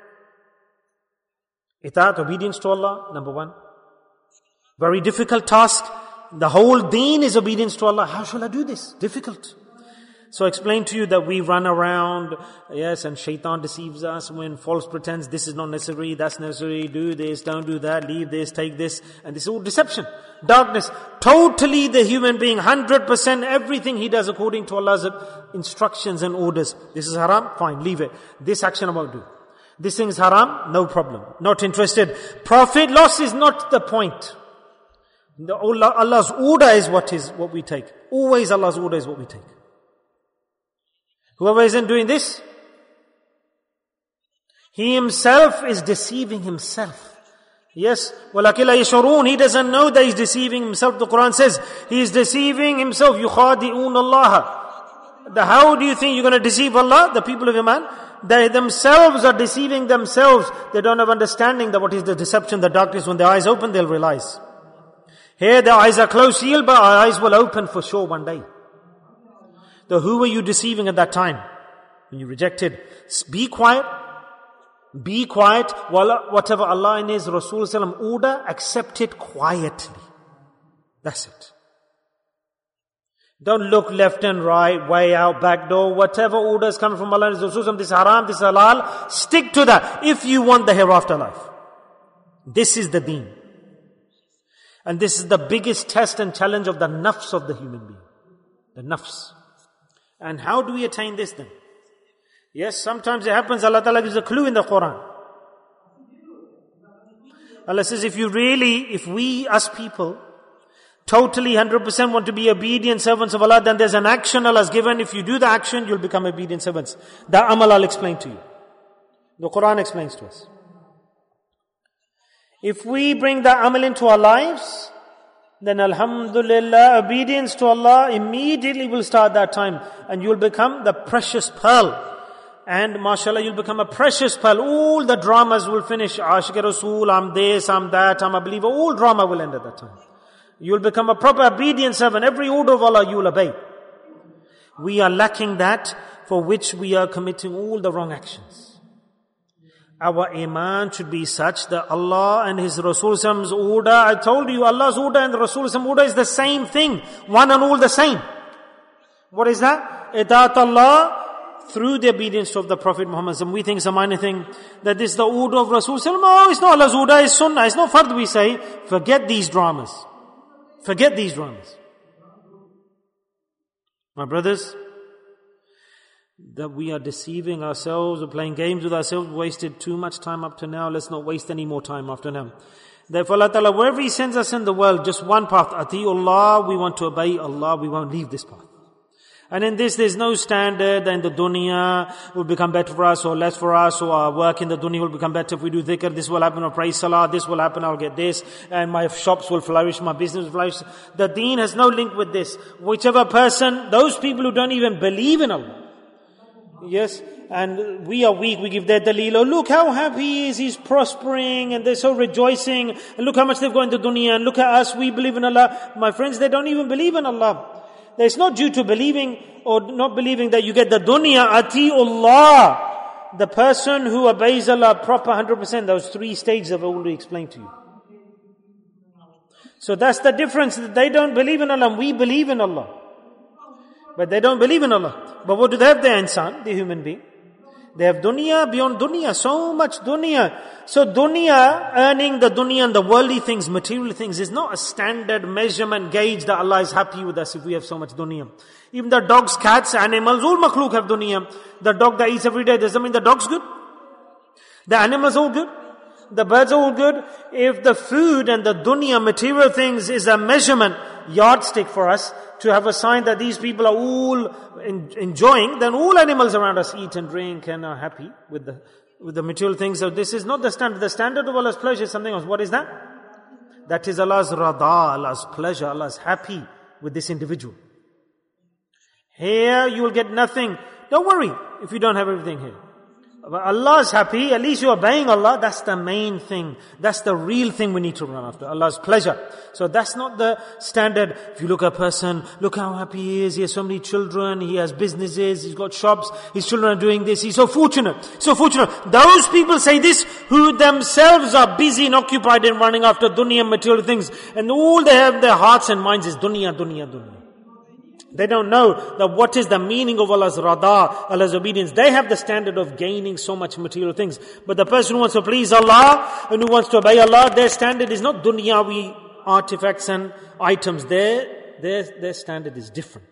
itaat, obedience to Allah, number one. Very difficult task. The whole deen is obedience to Allah. How shall I do this? Difficult. So I explained to you that we run around, yes, and shaitan deceives us when false pretense, this is not necessary, that's necessary, do this, don't do that, leave this, take this, and this is all deception. Darkness. Totally the human being, 100%, everything he does according to Allah's instructions and orders. This is haram, fine, leave it. This action I won't do. This thing is haram, no problem. Not interested. Profit, loss is not the point. Allah's order is what we take. Always Allah's order is what we take. Whoever isn't doing this, he himself is deceiving himself. Yes, وَلَكِنْ لَا يَشْعُرُونَ. He doesn't know that he's deceiving himself. The Quran says, he is deceiving himself. يُخَادِئُونَ اللَّهَ. How do you think you're going to deceive Allah? The people of Iman? They themselves are deceiving themselves. They don't have understanding that what is the deception, the darkness. When their eyes open, they'll realize. Here their eyes are closed, sealed, but our eyes will open for sure one day. So who were you deceiving at that time? When you rejected, be quiet. Be quiet. Whatever Allah and His Rasul order, accept it quietly. That's it. Don't look left and right, way out, back door. Whatever orders come from Allah and His Rasul, this is haram, this is halal. Stick to that if you want the hereafter life. This is the deen. And this is the biggest test and challenge of the nafs of the human being. The nafs. And how do we attain this then? Yes, sometimes it happens, Allah Ta'ala gives a clue in the Quran. Allah says, if we, us people, totally 100% want to be obedient servants of Allah, then there's an action Allah has given. If you do the action, you'll become obedient servants. That amal I'll explain to you. The Quran explains to us. If we bring that amal into our lives, then alhamdulillah, obedience to Allah immediately will start that time. And you'll become the precious pearl. And mashallah, you'll become a precious pearl. All the dramas will finish. Ashiq Rasul, I'm this, I'm that, I'm a believer. All drama will end at that time. You'll become a proper obedient servant. Every order of Allah you will obey. We are lacking that, for which we are committing all the wrong actions. Our iman should be such that Allah and His Rasul's order, I told you, Allah's order and the Rasul's order is the same thing. One and all the same. What is that? Itaat Allah through the obedience of the Prophet Muhammad. We think it's a minor thing, that this is the order of Rasul. Oh, it's not Allah's order, it's sunnah, it's not fard, we say. Forget these dramas. Forget these dramas. My brothers, that we are deceiving ourselves or playing games with ourselves, wasted too much time up to now. Let's not waste any more time after now. Therefore Allah Ta'ala, wherever He sends us in the world, just one path. Ati'ullah, we want to obey Allah, we won't leave this path. And in this, there's no standard, and the dunya will become better for us or less for us, or our work in the dunya will become better if we do dhikr, this will happen, or praise salah, this will happen, I'll get this, and my shops will flourish, my business will flourish. The deen has no link with this. Whichever person, those people who don't even believe in Allah, yes, and we are weak, we give their daleel, oh look how happy he is, he's prospering, and they're so rejoicing, and look how much they've got in the dunya, and look at us, we believe in Allah. My friends, they don't even believe in Allah. It's not due to believing or not believing that you get the dunya. Ati'ullah, the person who obeys Allah proper 100%, those 3 stages I've already explained to you. So that's the difference. They don't believe in Allah and we believe in Allah. But they don't believe in Allah. But what do they have? They're insan, the human being. They have dunya beyond dunya, so much dunya. So dunya, earning the dunya and the worldly things, material things, is not a standard measurement gauge that Allah is happy with us if we have so much dunya. Even the dogs, cats, animals, all makhluk have dunya. The dog that eats every day, does that mean the dog's good? The animals all good? The birds are all good? If the food and the dunya, material things, is a measurement, yardstick for us, to have a sign that these people are all enjoying, then all animals around us eat and drink and are happy with the material things. So this is not the standard. The standard of Allah's pleasure is something else. What is that? That is Allah's rada, Allah's pleasure. Allah is happy with this individual. Here you will get nothing. Don't worry if you don't have everything here. But Allah is happy, at least you are obeying Allah. That's the main thing. That's the real thing we need to run after. Allah's pleasure. So that's not the standard. If you look at a person, look how happy he is. He has so many children. He has businesses. He's got shops. His children are doing this. He's so fortunate. So fortunate. Those people say this who themselves are busy and occupied in running after dunya and material things. And all they have in their hearts and minds is dunya, dunya, dunya. They don't know that what is the meaning of Allah's rada, Allah's obedience. They have the standard of gaining so much material things. But the person who wants to please Allah and who wants to obey Allah, their standard is not dunyawi artifacts and items. Their standard is different.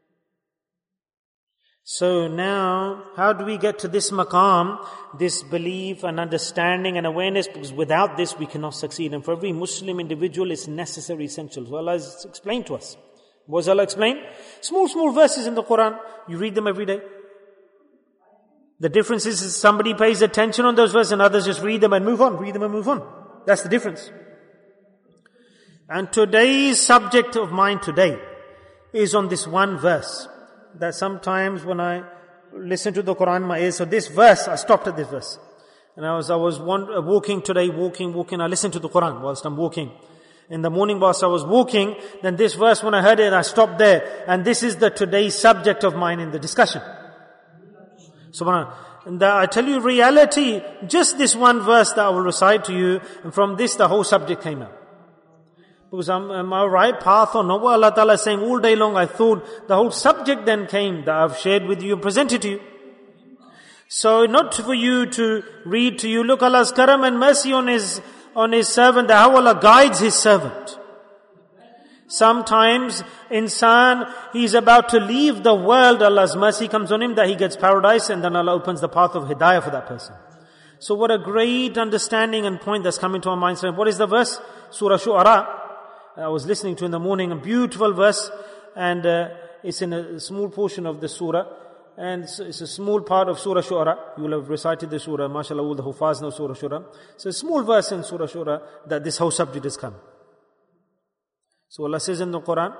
So now, how do we get to this maqam, this belief and understanding and awareness? Because without this we cannot succeed. And for every Muslim individual it's necessary, essential. So Allah has explained to us. What does Allah explain? Small verses in the Quran. You read them every day. The difference is somebody pays attention on those verses and others just read them and move on. Read them and move on. That's the difference. And today's subject of mine today is on this one verse. That sometimes when I listen to the Quran, my ears, so this verse, I stopped at this verse. And I was walking today, walking. I listened to the Quran whilst I'm walking. In the morning whilst I was walking, then this verse, when I heard it, I stopped there. And this is the today's subject of mine in the discussion. Subhanallah. And I tell you reality, just this one verse that I will recite to you, and from this the whole subject came out. Because am I right path or not? What Allah Ta'ala is saying all day long, I thought the whole subject then came that I've shared with you and presented to you. So not for you to read to you, look Allah's karam and mercy on His servant, how Allah guides His servant. Sometimes insan, he's about to leave the world, Allah's mercy comes on him that he gets paradise, and then Allah opens the path of hidayah for that person. So what a great understanding and point that's coming to our minds. What is the verse? Surah Shu'ara. I was listening to in the morning, a beautiful verse, and it's in a small portion of the surah. And it's a small part of Surah Shu'ara. You will have recited the surah. MashaAllah, all the Hufaz know Surah Shu'ara. So a small verse in Surah Shu'ara that this whole subject has come. So Allah says in the Quran,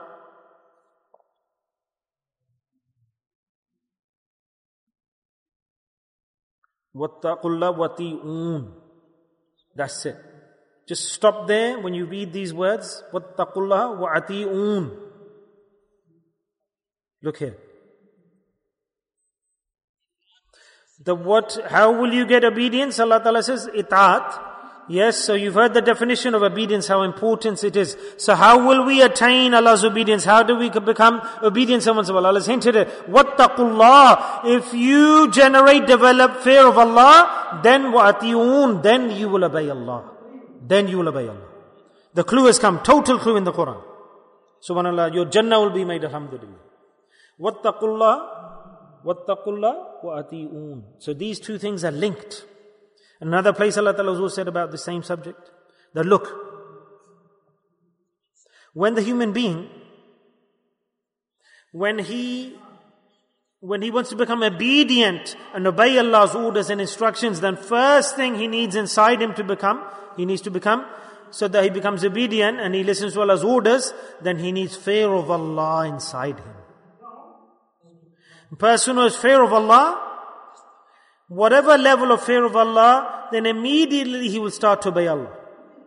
وَاتَّقُوا وَاتِّئُونَ. That's it. Just stop there when you read these words. وَاتَّقُوا وَاتِّئُونَ. Look here. How will you get obedience? Allah Ta'ala says, itaat. Yes, so you've heard the definition of obedience, how important it is. So how will we attain Allah's obedience? How do we become obedient servants of Allah? Allah's hinted it. Wattaqullah. If you develop fear of Allah, then wa'ati'un, then you will obey Allah. Then you will obey Allah. The clue has come, total clue in the Quran. Subhanallah, your Jannah will be made, alhamdulillah. Wattaqullah. وَاتَّقُوا اللَّهَ وَأَطِيعُونَ. So these two things are linked. Another place Allah Ta'ala also said about the same subject, that look, when the human being, when he wants to become obedient and obey Allah's orders and instructions, then first thing he needs inside him he needs to become, so that he becomes obedient and he listens to Allah's orders, then he needs fear of Allah inside him. A person who has fear of Allah, whatever level of fear of Allah, then immediately he will start to obey Allah.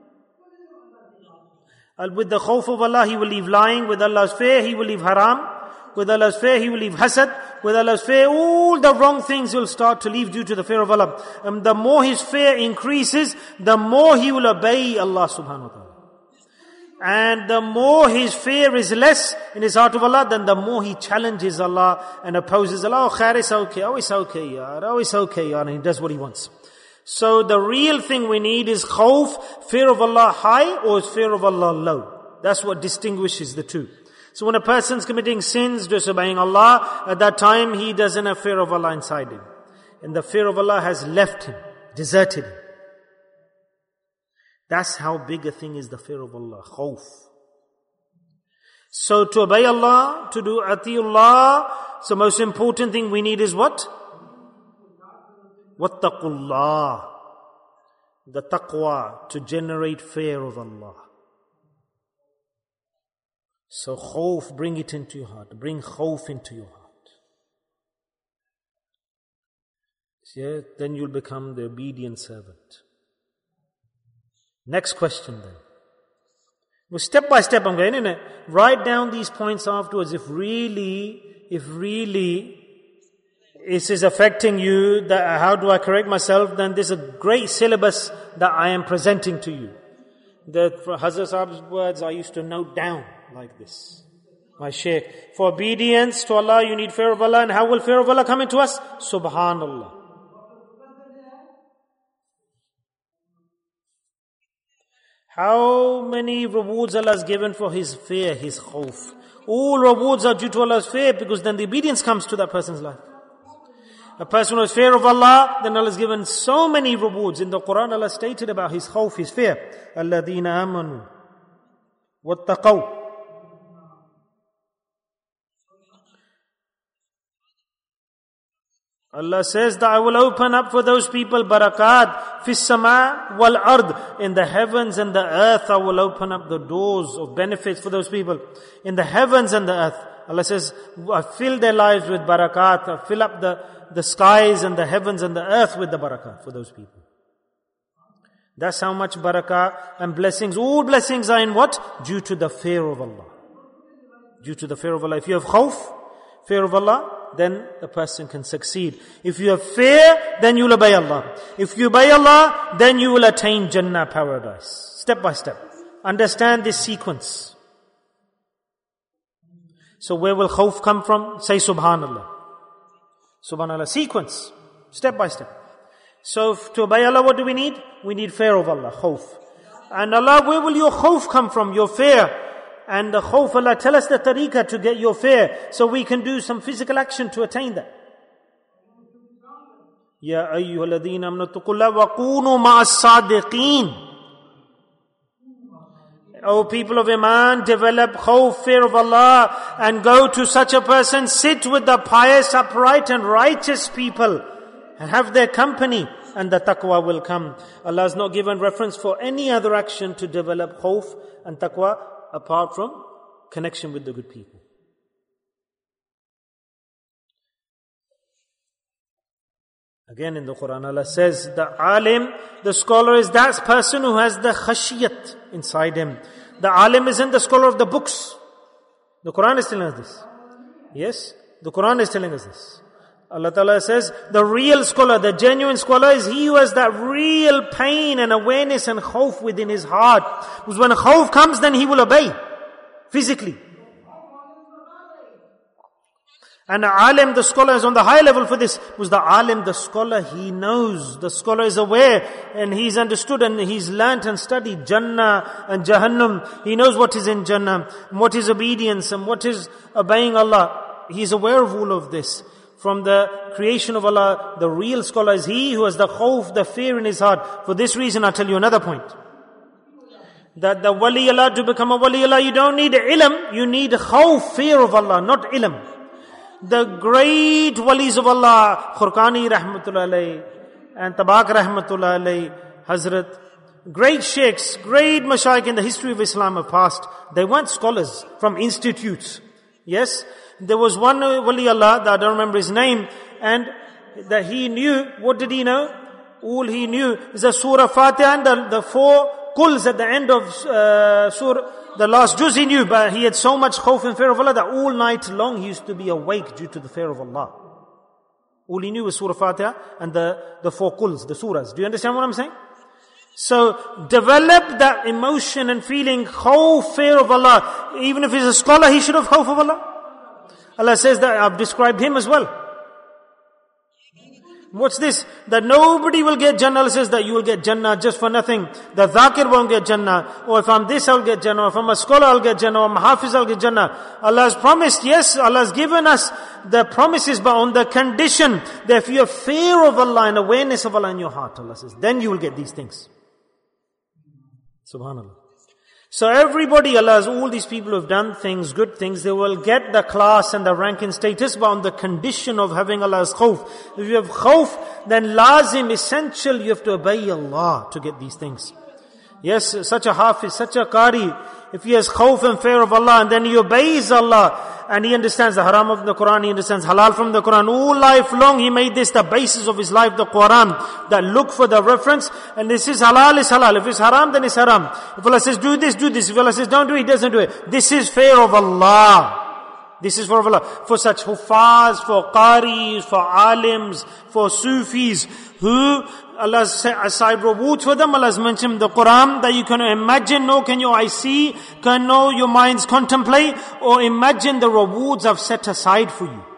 With the khawf of Allah, he will leave lying. With Allah's fear, he will leave haram. With Allah's fear, he will leave hasad. With Allah's fear, all the wrong things will start to leave due to the fear of Allah. And the more his fear increases, the more he will obey Allah subhanahu wa ta'ala. And the more his fear is less in his heart of Allah, then the more he challenges Allah and opposes Allah. Oh, khair, it's okay. Oh, it's okay, yaar. Oh, it's okay, yaar. And he does what he wants. So the real thing we need is khawf, fear of Allah high, or is fear of Allah low. That's what distinguishes the two. So when a person's committing sins, disobeying Allah, at that time he doesn't have fear of Allah inside him. And the fear of Allah has left him, deserted him. That's how big a thing is the fear of Allah, khawf. So to obey Allah, to do atiullah, so most important thing we need is what? Wattaqullah. The taqwa, to generate fear of Allah. So khawf, bring it into your heart. Bring khawf into your heart. Yeah, then you'll become the obedient servant. Next question then. Well, step by step I'm going to write down these points afterwards. If really this is affecting you, how do I correct myself? Then there's a great syllabus that I am presenting to you. That for Hazrat Sahib's words I used to note down like this. My Shaykh, for obedience to Allah you need fear of Allah. And how will fear of Allah come into us? Subhanallah. How many rewards Allah has given for his fear, his khawf. All rewards are due to Allah's fear, because then the obedience comes to that person's life. A person who has fear of Allah, then Allah has given so many rewards. In the Quran Allah stated about his khawf, his fear. الَّذِينَ آمَنُوا وَاتَّقَوْا. Allah says that I will open up for those people barakat fis sama wal ard. In the heavens and the earth I will open up the doors of benefits for those people. In the heavens and the earth. Allah says, I fill their lives with barakat. I fill up the skies and the heavens and the earth with the barakat for those people. That's how much barakah and blessings. All blessings are in what? Due to the fear of Allah. Due to the fear of Allah. If you have khawf, fear of Allah, then the person can succeed. If you have fear, then you will obey Allah. If you obey Allah, then you will attain Jannah, paradise. Step by step. Understand this sequence. So where will khawf come from? Say Subhanallah. Subhanallah. Sequence. Step by step. So to obey Allah, what do we need? We need fear of Allah, khawf. And Allah, where will your khawf come from? Your fear. And the khawf, Allah, tell us the tariqah to get your fear, so we can do some physical action to attain that. Ya ayyuhalladhina amanu taqullaha wa kunu ma'as sadiqeen. O people of Iman, develop khawf, fear of Allah, and go to such a person, sit with the pious, upright and righteous people, and have their company, and the taqwa will come. Allah has not given reference for any other action to develop khawf and taqwa apart from connection with the good people. Again in the Quran, Allah says, the alim, the scholar, is that person who has the khashiyat inside him. The alim isn't the scholar of the books. The Quran is telling us this. Yes, the Quran is telling us this. Allah Ta'ala says, the real scholar, the genuine scholar is he who has that real pain and awareness and khawf within his heart. Because when khawf comes, then he will obey. Physically. And the alim, the scholar, is on the high level for this. Was the alim, the scholar, he knows. The scholar is aware and he's understood and he's learnt and studied Jannah and Jahannam. He knows what is in Jannah, and what is obedience and what is obeying Allah. He's aware of all of this. from the creation of Allah, the real scholar is he who has the khawf, the fear in his heart. For this reason, I'll tell you another point. That the wali Allah, to become a wali Allah, you don't need ilm, you need khawf, fear of Allah, not ilm. The great walis of Allah, Khurqani rahmatullah alayhi, and Tabaq rahmatullah alayhi, Hazrat, great sheikhs, great mashaykh in the history of Islam have passed. They weren't scholars from institutes. Yes, there was one wali Allah, that I don't remember his name, and that he knew, what did he know? All he knew is the Surah Fatiha and the 4 kuls at the end of Surah, the last juz he knew, but he had so much khawf and fear of Allah that all night long he used to be awake due to the fear of Allah. All he knew was Surah Fatiha and the 4 kuls, the surahs. Do you understand what I'm saying? So develop that emotion and feeling, khawf, fear of Allah. Even if he's a scholar, he should have khawf of Allah. Allah says that I've described him as well. What's this? That nobody will get Jannah. Allah says that you will get Jannah just for nothing. The Dhakir won't get Jannah. Or if I'm this, I'll get Jannah. Or if I'm a scholar, I'll get Jannah. Or I'm a Hafiz, I'll get Jannah. Allah has promised, yes, Allah has given us the promises, but on the condition that if you have fear of Allah and awareness of Allah in your heart, Allah says, then you will get these things. Subhanallah. So everybody, Allah has all these people who have done things, good things, they will get the class and the rank and status, but on the condition of having Allah's khawf. If you have khawf, then lazim, essential, you have to obey Allah to get these things. Yes, such a hafiz, such a qari, if he has khawf and fear of Allah, and then he obeys Allah, and he understands the haram of the Quran, he understands halal from the Quran, all life long he made this the basis of his life, the Quran, that look for the reference, and this is halal, is halal. If it's haram, then it's haram. If Allah says do this, do this. If Allah says don't do it, he doesn't do it. This is fear of Allah. This is for Allah. For such huffaz, for qaris, for alims, for sufis, who Allah has assigned rewards for them. Allah has mentioned in the Quran that you can imagine, nor can your eyes see, can no your minds contemplate, or imagine the rewards I've set aside for you.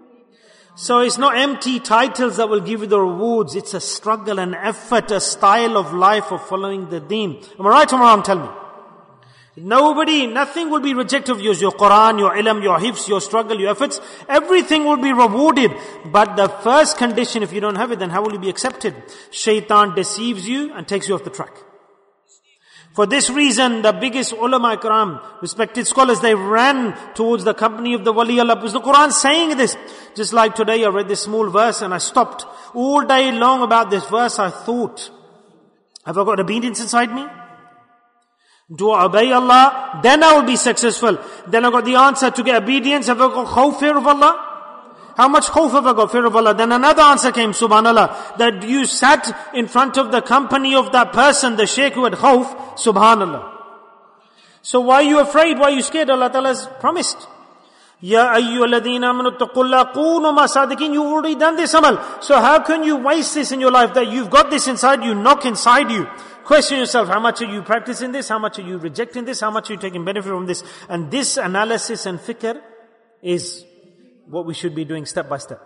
So it's not empty titles that will give you the rewards. It's a struggle, an effort, a style of life of following the deen. Am I right or wrong? Tell me. Nothing will be rejected of yours. Your Quran, your ilm, your hifz, your struggle, your efforts. Everything will be rewarded. But the first condition, if you don't have it, then how will you be accepted? Shaitan deceives you and takes you off the track. For this reason, the biggest ulama ikram, respected scholars, they ran towards the company of the wali Allah. Because the Quran saying this. Just like today, I read this small verse and I stopped. All day long about this verse, I thought, have I got obedience inside me? Do I obey Allah? Then I will be successful. Then I got the answer to get obedience. Have I got khawf, fear of Allah? How much khawf have I got, fear of Allah? Then another answer came, subhanallah, that you sat in front of the company of that person, the sheikh who had khawf, subhanallah. So why are you afraid? Why are you scared? Allah Ta'ala has promised. Ya ayyuhalladhina amanu taqullaha kunu ma sadiqin. You've already done this amal. So how can you waste this in your life that you've got this inside you, knock inside you? Question yourself, how much are you practicing this? How much are you rejecting this? How much are you taking benefit from this? And this analysis and fikr is what we should be doing step by step.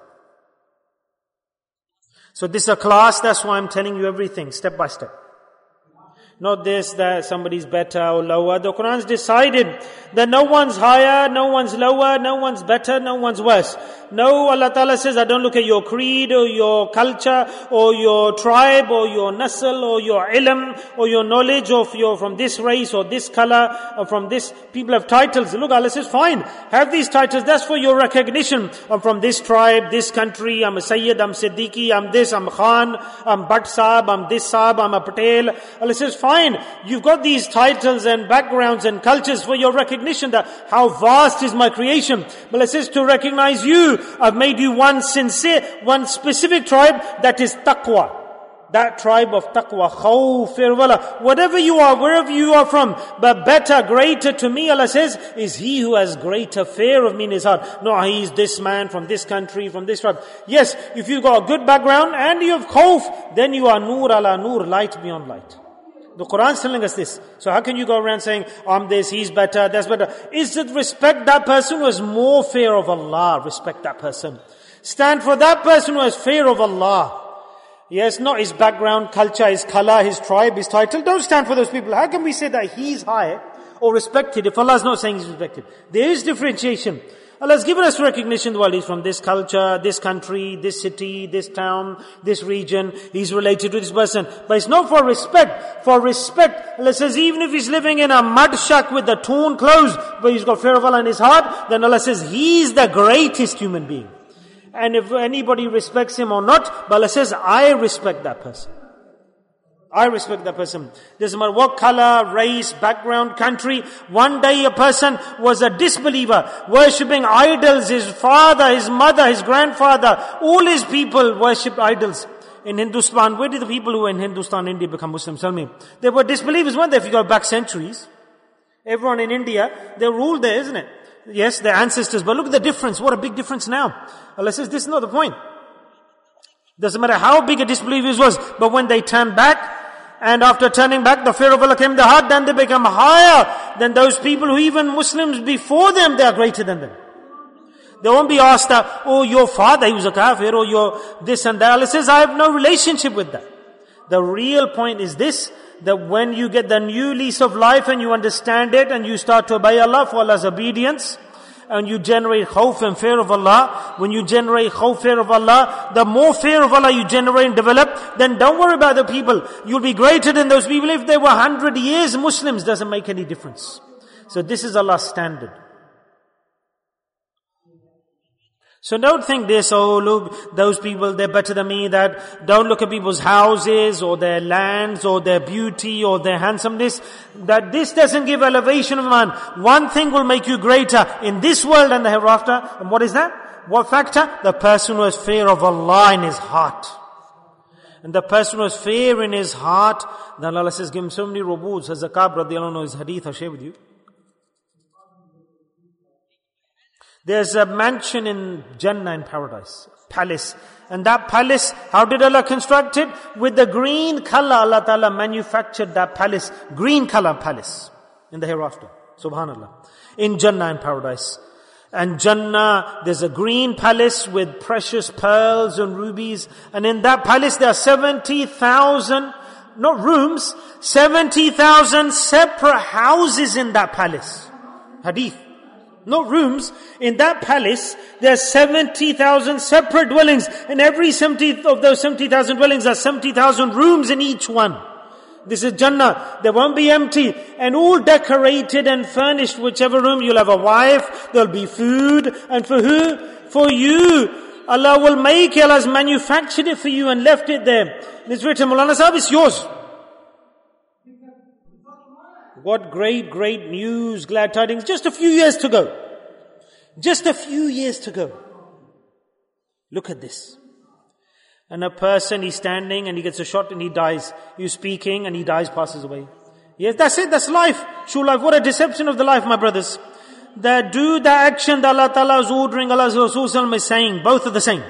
So this is a class, that's why I'm telling you everything, step by step. Not this, that somebody's better or lower. The Quran's decided that no one's higher, no one's lower, no one's better, no one's worse. No, Allah Ta'ala says, I don't look at your creed or your culture or your tribe or your nasl or your ilm or your knowledge of you're from this race or this color or from this. People have titles. Look, Allah says, fine, have these titles. That's for your recognition. I'm from this tribe, this country, I'm a Sayyid, I'm Siddiqui, I'm this, I'm Khan, I'm Bhatt Saab, I'm this Saab, I'm a Patel. Allah says, fine, you've got these titles and backgrounds and cultures for your recognition that how vast is my creation. But Allah says to recognize you, I've made you one sincere, one specific tribe that is taqwa. That tribe of taqwa, khawf, fear of Allah. Whatever you are, wherever you are from, but better, greater to me, Allah says, is he who has greater fear of me in his heart. No, he's this man from this country, from this tribe. Yes, if you've got a good background and you have khawf, then you are nur ala nur, light beyond light. The Quran's telling us this. So how can you go around saying, I'm this, he's better, that's better? Is it respect that person who has more fear of Allah? Respect that person. Stand for that person who has fear of Allah. Yes, not his background, culture, his color, his tribe, his title. Don't stand for those people. How can we say that he's high or respected if Allah is not saying he's respected? There is differentiation. Allah has given us recognition. The world is from this culture, this country, this city, this town, this region. He's related to this person. But it's not for respect. For respect, Allah says, even if he's living in a mud shack with the torn clothes, but he's got fear of Allah in his heart, then Allah says, he's the greatest human being. And if anybody respects him or not, but Allah says, I respect that person. I respect that person. Doesn't matter what color, race, background, country. One day a person was a disbeliever, worshipping idols. His father, his mother, his grandfather, all his people worshipped idols. In Hindustan, where did the people who were in Hindustan, India become Muslims? Tell me. They were disbelievers, weren't they? If you go back centuries. Everyone in India, they ruled there, isn't it? Yes, their ancestors. But look at the difference. What a big difference now. Allah says, this is not the point. Doesn't matter how big a disbeliever was, but when they turned back, and after turning back, the fear of Allah came in the heart, then they become higher than those people who even Muslims before them, they are greater than them. They won't be asked, oh, your father, he was a kafir, or your this and that. Allah says, I have no relationship with that. The real point is this, that when you get the new lease of life and you understand it and you start to obey Allah for Allah's obedience, and you generate khawf and fear of Allah, when you generate khawf, fear of Allah, the more fear of Allah you generate and develop, then don't worry about the people. You'll be greater than those people. If they were 100 years Muslims, doesn't make any difference. So this is Allah's standard. So don't think this, oh look, those people, they're better than me, that don't look at people's houses or their lands or their beauty or their handsomeness, that this doesn't give elevation of man. One thing will make you greater in this world and the hereafter. And what is that? What factor? The person who has fear of Allah in his heart. And the person who has fear in his heart, then Allah says, give him so many rewards. As Zakab radiallahu anhu, his hadith, I'll share with you. There's a mansion in Jannah in paradise, palace. And that palace, how did Allah construct it? With the green color, Allah Ta'ala manufactured that palace, green color palace in the hereafter. Subhanallah. In Jannah in paradise. And Jannah, there's a green palace with precious pearls and rubies. And in that palace there are 70,000, not rooms, 70,000 separate houses in that palace. Hadith. No rooms. In that palace, there are 70,000 separate dwellings. And every 70 of those 70,000 dwellings are 70,000 rooms in each one. This is Jannah. They won't be empty. And all decorated and furnished. Whichever room, you'll have a wife. There'll be food. And for who? For you. Allah will make it. Allah's manufactured it for you and left it there. And it's written, Maulana Sahib, it's yours. What great, great news, glad tidings. Just a few years to go. Just a few years to go. Look at this. And a person, he's standing and he gets a shot and he dies. He's speaking and he dies, passes away. Yes, that's it, that's life. True life. What a deception of the life, my brothers. That do the action that Allah Ta'ala is ordering, Allah's Rasul is saying. Both are the same.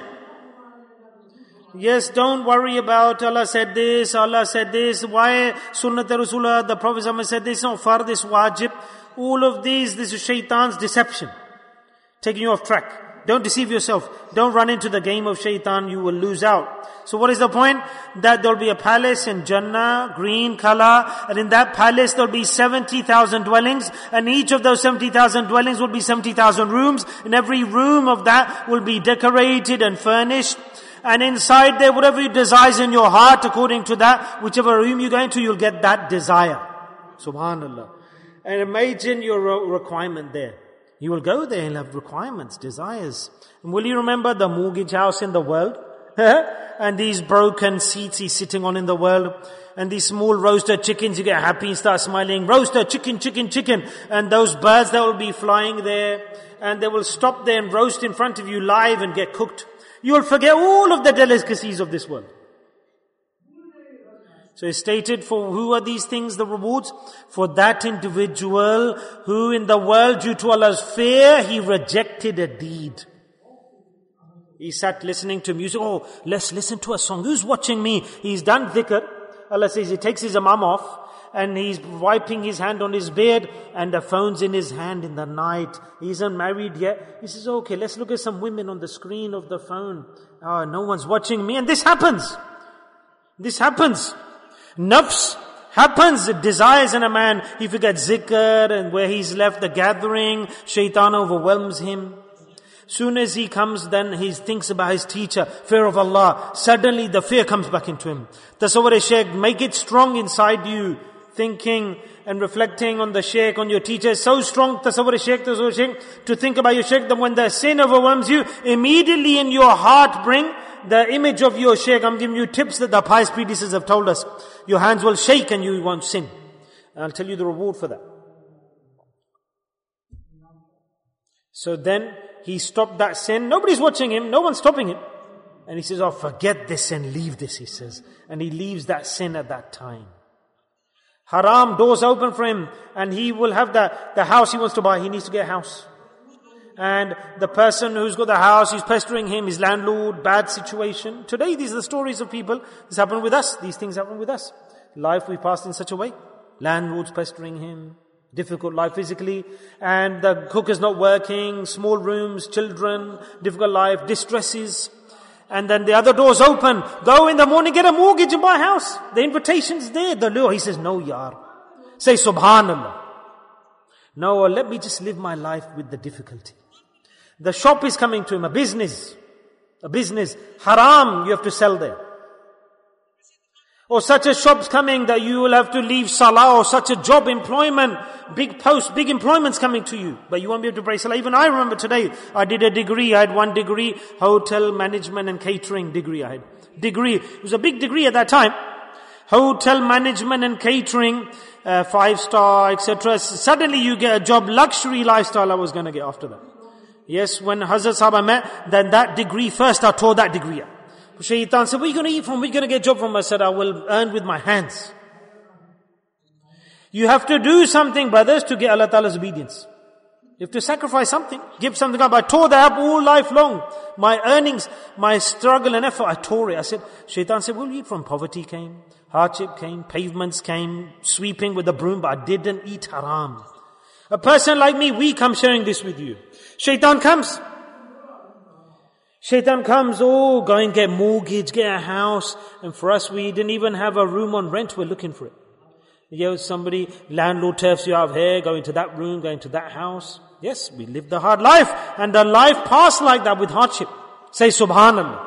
Yes, don't worry about Allah said this, why Sunnat Rasulullah, the Prophet said this, no, fard is wajib. All of these, this is shaitan's deception. Taking you off track. Don't deceive yourself. Don't run into the game of shaitan, you will lose out. So what is the point? That there'll be a palace in Jannah, green color, and in that palace there'll be 70,000 dwellings, and each of those 70,000 dwellings will be 70,000 rooms, and every room of that will be decorated and furnished. And inside there, whatever you desire in your heart, according to that, whichever room you go into, you'll get that desire. Subhanallah. And imagine your requirement there. You will go there and have requirements, desires. And will you remember the mortgage house in the world? And these broken seats he's sitting on in the world. And these small roasted chickens, you get happy and start smiling. Roaster, chicken, chicken, chicken. And those birds that will be flying there. And they will stop there and roast in front of you live and get cooked. You will forget all of the delicacies of this world. So it's stated, for who are these things, the rewards? For that individual who in the world, due to Allah's fear, he rejected a deed. He sat listening to music. Oh, let's listen to a song. Who's watching me? He's done dhikr. Allah says he takes his imam off. And he's wiping his hand on his beard, and the phone's in his hand in the night. He isn't married yet. He says, okay, let's look at some women on the screen of the phone. Oh, no one's watching me. And this happens. This happens. Nafs happens. It desires in a man. He forgets zikr, and where he's left the gathering, shaitan overwhelms him. Soon as he comes, then he thinks about his teacher, fear of Allah. Suddenly the fear comes back into him. Tasawwur-e-Shaykh, make it strong inside you. Thinking and reflecting on the Shaykh, on your teacher is so strong, Tasawwur-e-Shaykh, to think about your Shaykh, that when the sin overwhelms you, immediately in your heart bring the image of your Shaykh. I'm giving you tips that the pious predecessors have told us. Your hands will shake and you won't sin. And I'll tell you the reward for that. So then he stopped that sin. Nobody's watching him. No one's stopping him. And he says, oh, forget this sin, leave this, he says. And he leaves that sin at that time. Haram, doors open for him. And he will have the house he wants to buy. He needs to get a house. And the person who's got the house, he's pestering him, his landlord, bad situation. Today, these are the stories of people. This happened with us. These things happen with us. Life we passed in such a way. Landlords pestering him. Difficult life physically. And the cook is not working. Small rooms, children, difficult life, distresses. And then the other doors open. Go in the morning, get a mortgage and buy a house. The invitation's there. The lure, he says, no, yaar. Say, Subhanallah. No, let me just live my life with the difficulty. The shop is coming to him, a business. Haram, you have to sell there. Or such a shop's coming that you will have to leave salah, or such a job, employment, big post, big employment's coming to you. But you won't be able to pray salah. Even I remember today, I did a degree. I had one degree, hotel management and catering degree I had. Degree. It was a big degree at that time. Hotel management and catering, 5-star, etc. Suddenly you get a job, luxury lifestyle I was going to get after that. Yes, when Hazrat Sahaba met, then that degree first, I tore that degree up. Shaitan said, where are you going to eat from? Where are you going to get a job from? I said, I will earn with my hands. You have to do something, brothers, to get Allah Ta'ala's obedience. You have to sacrifice something, give something up. I tore that up all life long. My earnings, my struggle and effort, I tore it. I said, Shaitan said, where will you eat from? Poverty came, hardship came, pavements came, sweeping with a broom, but I didn't eat haram. A person like me, we come sharing this with you. Shaitan comes, oh, go and get mortgage, get a house. And for us, we didn't even have a room on rent, we're looking for it. You know, somebody, landlord turfs you out here, go into that room, go into that house. Yes, we lived the hard life. And the life passed like that with hardship. Say Subhanallah.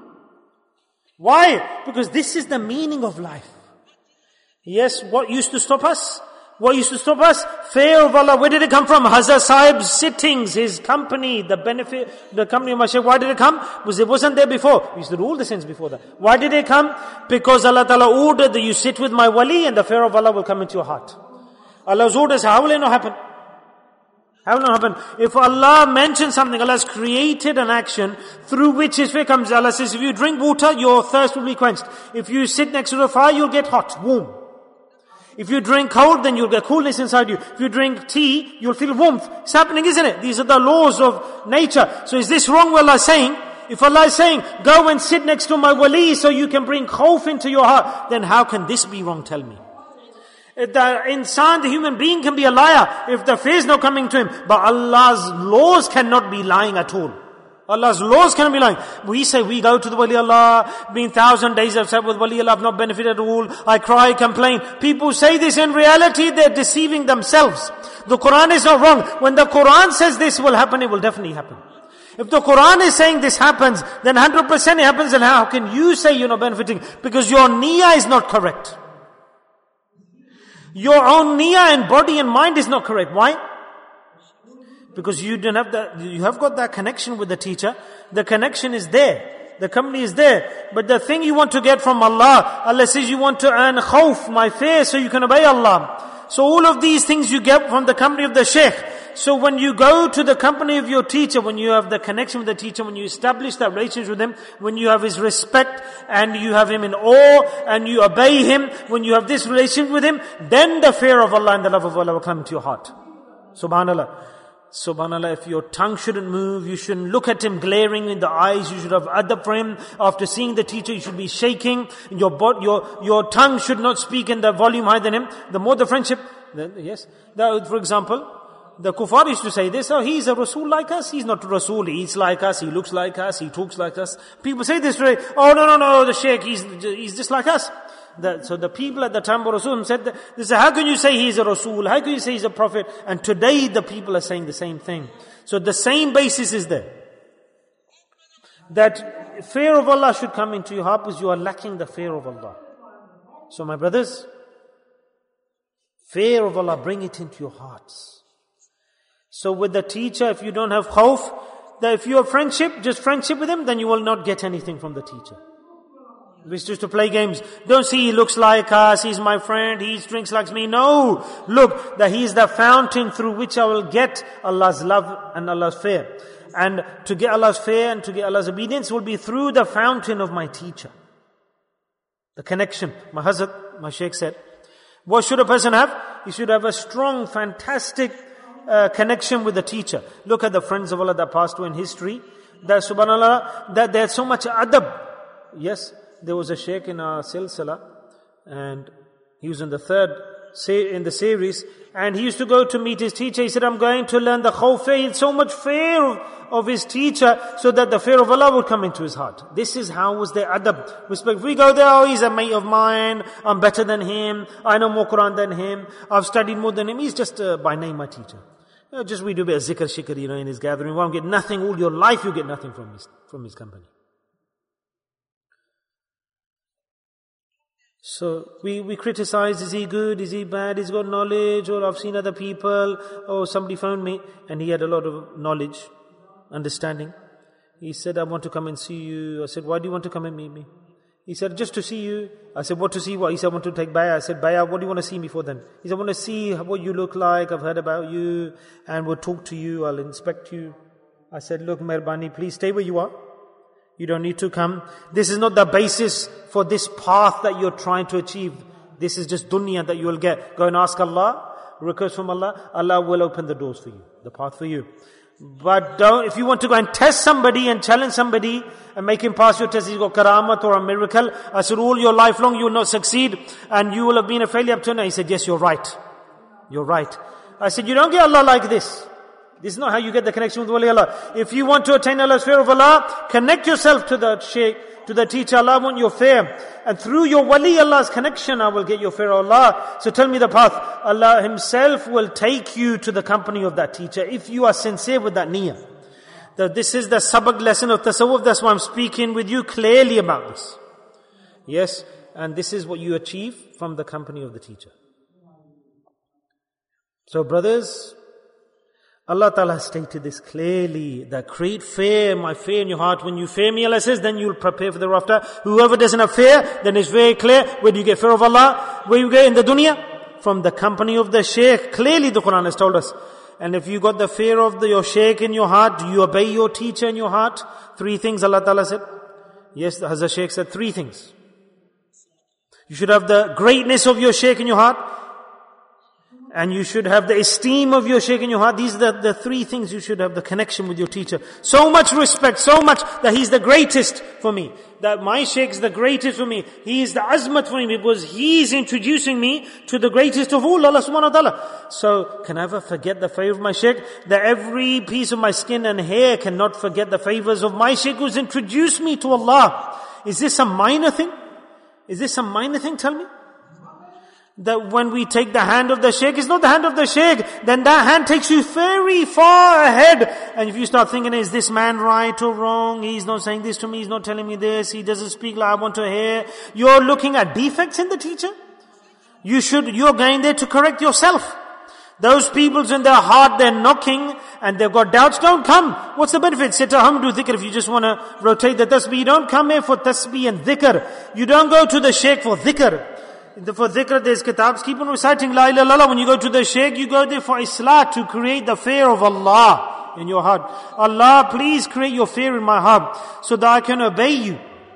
Why? Because this is the meaning of life. Yes, what used to stop us? What used to stop us? Fear of Allah. Where did it come from? Hazrat Sahib's sittings, his company, the benefit, the company of my Shaykh. Why did it come? Because it wasn't there before. We used to do all the sins before that. Why did it come? Because Allah Ta'ala ordered that you sit with my wali and the fear of Allah will come into your heart. Allah's orders, how will it not happen? How will it not happen? If Allah mentions something, Allah has created an action through which His fear comes. Allah says, if you drink water, your thirst will be quenched. If you sit next to the fire, you'll get hot, warm. If you drink cold, then you'll get coolness inside you. If you drink tea, you'll feel warmth. It's happening, isn't it? These are the laws of nature. So is this wrong what Allah is saying? If Allah is saying, go and sit next to my wali so you can bring khawf into your heart, then how can this be wrong? Tell me. The insan, the human being, can be a liar if the fear is not coming to him. But Allah's laws cannot be lying at all. Allah's laws cannot be lying. We say we go to the Wali Allah, been 1,000 days I've sat with Wali Allah, I've not benefited at all. I cry, complain. People say this, in reality they're deceiving themselves. The Quran is not wrong. When the Quran says this will happen, it will definitely happen. If the Quran is saying this happens, then 100% it happens, and how can you say you're not benefiting? Because your niyyah is not correct. Your own niyyah and body and mind is not correct. Why? Because you don't have that, you have got that connection with the teacher. The connection is there. The company is there. But the thing you want to get from Allah, Allah says you want to earn khawf, my fear, so you can obey Allah. So all of these things you get from the company of the Shaykh. So when you go to the company of your teacher, when you have the connection with the teacher, when you establish that relationship with him, when you have his respect and you have him in awe and you obey him, when you have this relationship with him, then the fear of Allah and the love of Allah will come into your heart. Subhanallah. Subhanallah, if your tongue shouldn't move, you shouldn't look at him glaring in the eyes, you should have adab for him. After seeing the teacher, you should be shaking. Your tongue should not speak in the volume higher than him. The more the friendship, yes. For example, the kuffar used to say this, oh, he's a Rasul like us. He's not a Rasul, he eats like us, he looks like us, he talks like us. People say this today, oh no, the Shaykh, he's just like us. So the people at the time of Rasul said, they said, how can you say he's a Rasul? How can you say he's a Prophet? And today the people are saying the same thing. So the same basis is there. that fear of Allah should come into your heart because you are lacking the fear of Allah. So my brothers, fear of Allah, bring it into your hearts. So with the teacher, if you don't have khawf, that if you have friendship, just friendship with him, then you will not get anything from the teacher. It's just to play games. Don't see he looks like us, he's my friend, he eats drinks like me. No! Look, that he is the fountain through which I will get Allah's love and Allah's fear. And to get Allah's fear and to get Allah's obedience will be through the fountain of my teacher. The connection. My Hazrat, my Shaykh said, what should a person have? He should have a strong, fantastic connection with the teacher. Look at the friends of Allah that passed away in history. That subhanAllah, that they had so much adab. Yes, there was a Shaykh in our silsila, and he was in the third in the series, and he used to go to meet his teacher. He said, I'm going to learn the khawf. He had so much fear of his teacher, so that the fear of Allah would come into his heart. This is how was their adab, respect. If we go there, oh, he's a mate of mine, I'm better than him, I know more Quran than him, I've studied more than him, he's just by name my teacher. Just we do a bit of zikr shikr, in his gathering. Won't get nothing, all your life you get nothing from his company. So we criticize, is he good, is he bad, he's got knowledge, or I've seen other people, or somebody phoned me and he had a lot of knowledge, understanding. He said, I want to come and see you. I said, why do you want to come and meet me? He said, just to see you. I said, what to see? What? He said, I want to take bay'ah. I said, bay'ah, what do you want to see me for then? He said, I want to see what you look like, I've heard about you, and we'll talk to you, I'll inspect you. I said, look, Mehrbani, please stay where you are. You don't need to come. This is not the basis for this path that you're trying to achieve. This is just dunya that you will get. Go and ask Allah, request from Allah. Allah will open the doors for you, the path for you. But don't, if you want to go and test somebody and challenge somebody and make him pass your test, he's got karamat or a miracle. I said, all your life long you will not succeed and you will have been a failure up to now. He said, yes, you're right. You're right. I said, you don't get Allah like this. This is not how you get the connection with Wali Allah. If you want to attain Allah's fear of Allah, connect yourself to the Shaykh, to the teacher. Allah want your fear. And through your Wali Allah's connection, I will get your fear of Allah. So tell me the path. Allah Himself will take you to the company of that teacher if you are sincere with that niyyah. That this is the sabak lesson of tasawwuf. That's why I'm speaking with you clearly about this. Yes, and this is what you achieve from the company of the teacher. So brothers, Allah Ta'ala has stated this clearly, that create fear, my fear in your heart. When you fear me, Allah says, then you'll prepare for the hereafter. Whoever doesn't have fear, then it's very clear. Where do you get fear of Allah? Where you get in the dunya? From the company of the Shaykh. Clearly the Quran has told us. And if you got the fear of your Shaykh in your heart, do you obey your teacher in your heart? 3 things Allah Ta'ala said. Yes, the Hazrat Shaykh said 3 things. You should have the greatness of your Shaykh in your heart. And you should have the esteem of your Shaykh in your heart. These are the 3 things you should have, the connection with your teacher. So much respect, so much that he's the greatest for me. That my Shaykh is the greatest for me. He is the azmat for me because he's introducing me to the greatest of all, Allah subhanahu wa ta'ala. So, can I ever forget the favor of my Shaykh? That every piece of my skin and hair cannot forget the favors of my Shaykh who's introduced me to Allah. Is this a minor thing? Is this a minor thing? Tell me. That when we take the hand of the Shaykh, it's not the hand of the Shaykh, then that hand takes you very far ahead. And if you start thinking, is this man right or wrong? He's not saying this to me, he's not telling me this, he doesn't speak like I want to hear. You're looking at defects in the teacher. You're going there to correct yourself. Those people's in their heart, they're knocking and they've got doubts, don't come. What's the benefit? Sit at home, do dhikr. If you just want to rotate the tasbih, you don't come here for tasbih and dhikr. You don't go to the Shaykh for dhikr. For dhikr, there's kitabs, keep on reciting La ilaha illallah. When you go to the Shaykh, you go there for islah, to create the fear of Allah in your heart. Allah, please create your fear in my heart, so that I can obey you.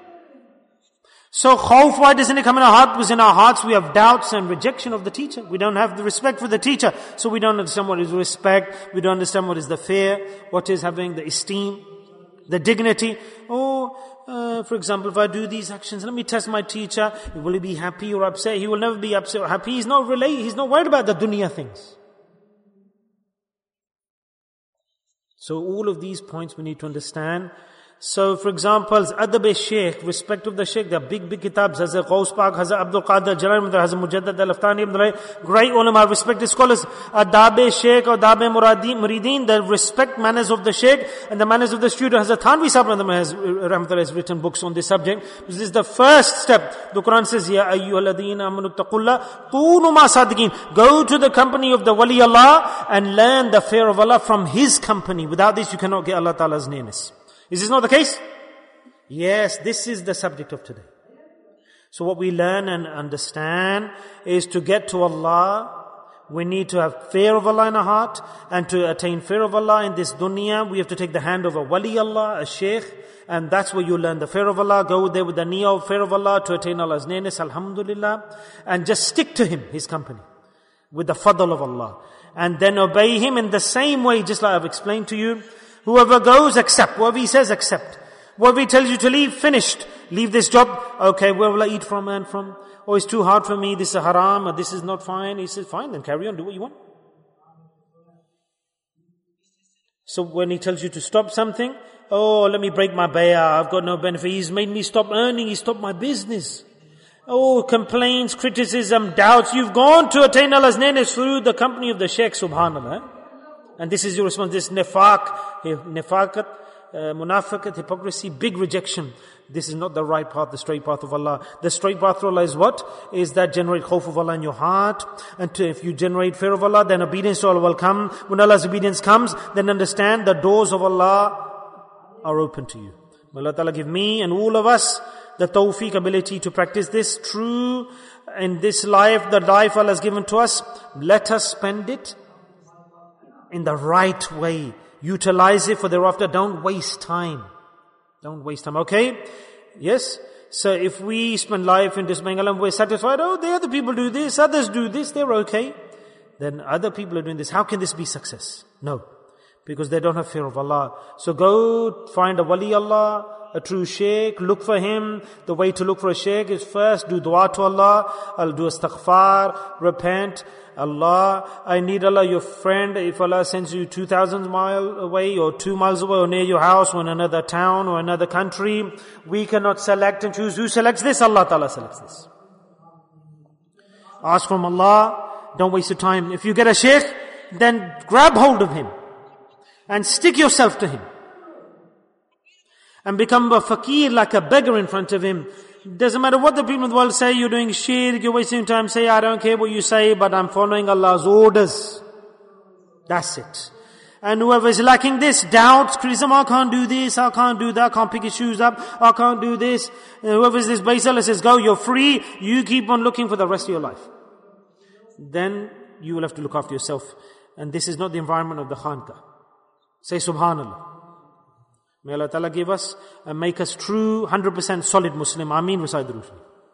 So khawf, why doesn't it come in our heart? Because in our hearts we have doubts and rejection of the teacher. We don't have the respect for the teacher. So we don't understand what is respect, we don't understand what is the fear, what is having the esteem, the dignity. For example, if I do these actions, let me test my teacher. Will he be happy or upset? He will never be upset or happy. He's not worried about the dunya things. So all of these points we need to understand, So, for example, Adab-e-Shaykh, respect of the Shaykh, there are big kitabs, Hazrat Ghaus Pak, Hazrat Abdul Qadir Jalani, Hazrat Mujaddad al-Aftani, great ulama, respected scholars. Adab-e-Shaykh or Adab-e-Murideen, the respect manners of the Shaykh and the manners of the student. Hazrat Thanvi Sahib has written books on this subject. This is the first step. The Quran says, Ya ayyuhalladheena amanu taqullah, kunu ma sadiqeen. Go to the company of the Wali Allah and learn the fear of Allah from His company. Without this, you cannot get Allah Ta'ala's nearness. Is this not the case? Yes, this is the subject of today. So what we learn and understand is to get to Allah, we need to have fear of Allah in our heart, and to attain fear of Allah in this dunya, we have to take the hand of a wali Allah, a shaykh, and that's where you learn the fear of Allah. Go there with the niyyah of fear of Allah to attain Allah's nearness, alhamdulillah, and just stick to Him, His company, with the fadl of Allah. And then obey Him in the same way, just like I've explained to you. Whoever goes, accept. Whatever He says, accept. Whatever He tells you to leave, finished. Leave this job. Okay, where will I eat from and from? Oh, it's too hard for me. This is haram. Or this is not fine. He says, fine, then carry on. Do what you want. So when He tells you to stop something, oh, let me break my bay'ah. I've got no benefit. He's made me stop earning. He stopped my business. Oh, complaints, criticism, doubts. You've gone to attain Allah's nearness through the company of the Shaykh, subhanallah. And this is your response. This nifaqat, munafiqat, hypocrisy, big rejection. This is not the right path, the straight path of Allah. The straight path of Allah is what? Is that generate khawf of Allah in your heart. And if you generate fear of Allah, then obedience to Allah will come. When Allah's obedience comes, then understand the doors of Allah are open to you. May Allah Ta'ala give me and all of us the tawfiq, ability to practice this true in this life, the life Allah has given to us. Let us spend it in the right way. Utilize it for thereafter. Don't waste time. Don't waste time. Okay? Yes? So if we spend life in disobeying Allah, we're satisfied, oh, the other people do this, others do this, they're okay. Then other people are doing this. How can this be success? No. Because they don't have fear of Allah. So go find a wali Allah, a true shaykh, look for him. The way to look for a shaykh is first do dua to Allah. I'll do astaghfar, repent. Allah, I need Allah, your friend. If Allah sends you 2,000 miles away or 2 miles away or near your house or in another town or another country, we cannot select and choose. Who selects this? Allah Ta'ala selects this. Ask from Allah. Don't waste your time. If you get a shaykh, then grab hold of him and stick yourself to him. And become a fakir, like a beggar in front of him. Doesn't matter what the people in the world say, you're doing shirk, you're wasting time, say, I don't care what you say, but I'm following Allah's orders. That's it. And whoever is lacking this, doubts, criticism, I can't do this, I can't do that, I can't pick his shoes up, I can't do this. Whoever is this base, Allah says, go, you're free, you keep on looking for the rest of your life. Then you will have to look after yourself. And this is not the environment of the khanqah. Say subhanallah. May Allah Ta'ala give us and make us true, 100% solid Muslim. Ameen. Recite the Durood.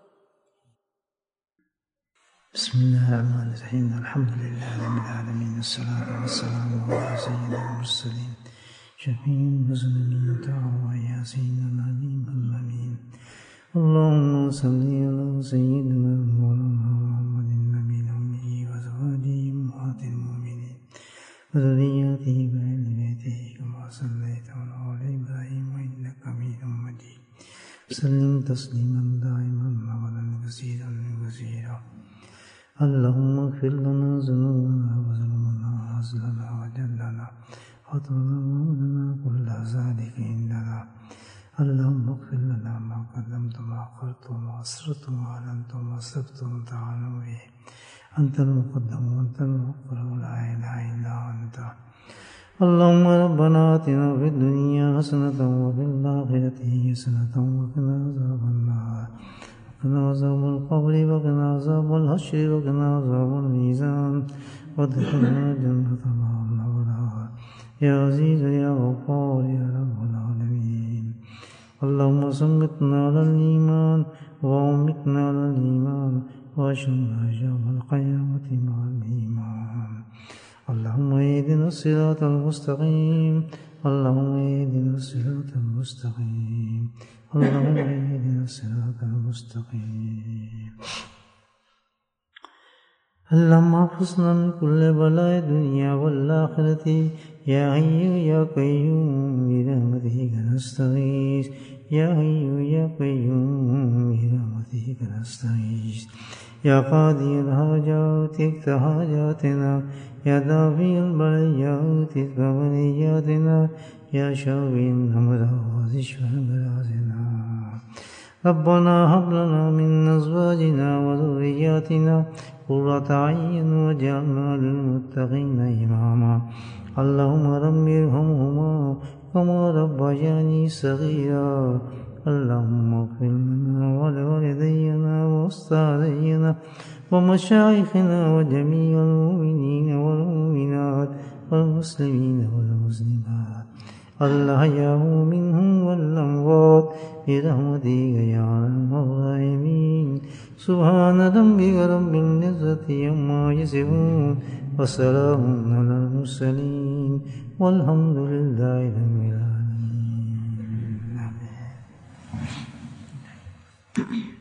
Bismillahirrahmanirrahim. Alhamdulillah Rabbil Alameen. As-salatu was-salamu ala sayyidil mursaleen. Shafi'il muslimin ta'wa yasin al-alim al-amin. Allahumma salli ala sayyidina Mawlana Muhammadin nabiyil ummi wa zawadihi ummatil mu'minin. Wa dhurriyyatihi wa ahli baytihi kama sallaita ala إبراهيم إنك حميد مجيد سلم تسليما دائما أبدا كثيرا اللهم اغفر لنا ذنوبنا وظلمنا وأزلنا وجلنا وطلبنا كل ذلك عندنا اللهم اغفر لنا ما قدمت وما أخرت وما أسررت وما أعلنت وما أسرفت وما تعلم به أنت المقدم وأنت المؤخر ولا إله إلا أنت اللهم ربنا آتنا في الدنيا حسنة وفي الآخرة حسنة وقنا عذاب النار وقنا عذاب القبر وقنا عذاب الحشر وقنا عذاب الميزان وادخلنا جنة مع الأبرار يا عزيز يا غفار يا رب العالمين اللهم صمتنا على الإيمان وأمتنا على الإيمان وأشرنا يوم القيامة مع الإيمان اللهم اهدنا الصراط المستقيم اللهم اهدنا الصراط المستقيم اللهم اهدنا الصراط المستقيم اللهم احفظنا من كل بلاء الدنيا والآخرة يا حي يا قيوم برحمتك نستغيث يا حي يا قيوم برحمتك نستغيث يا قاضي الحاجات اقض حاجاتنا يا دافع البليات ادفع بلياتنا يا شافي الأمراض اشف أمراضنا ربنا هب لنا من أزواجنا وذرياتنا قرة أعين واجعلنا للمتقين إماما اللهم رب ارحمهما كما ربياني صغيرا اللهم اغفر لنا ولوالدينا وأستاذينا ومشايخنا وجميع المؤمنين والمؤمنات والمسلمين والمسلمات الأحياء منهم والأموات برحمتك يا أرحم الراحمين سبحان ربك رب العزة عما يصفون وسلام على المرسلين والحمد لله رب العالمين.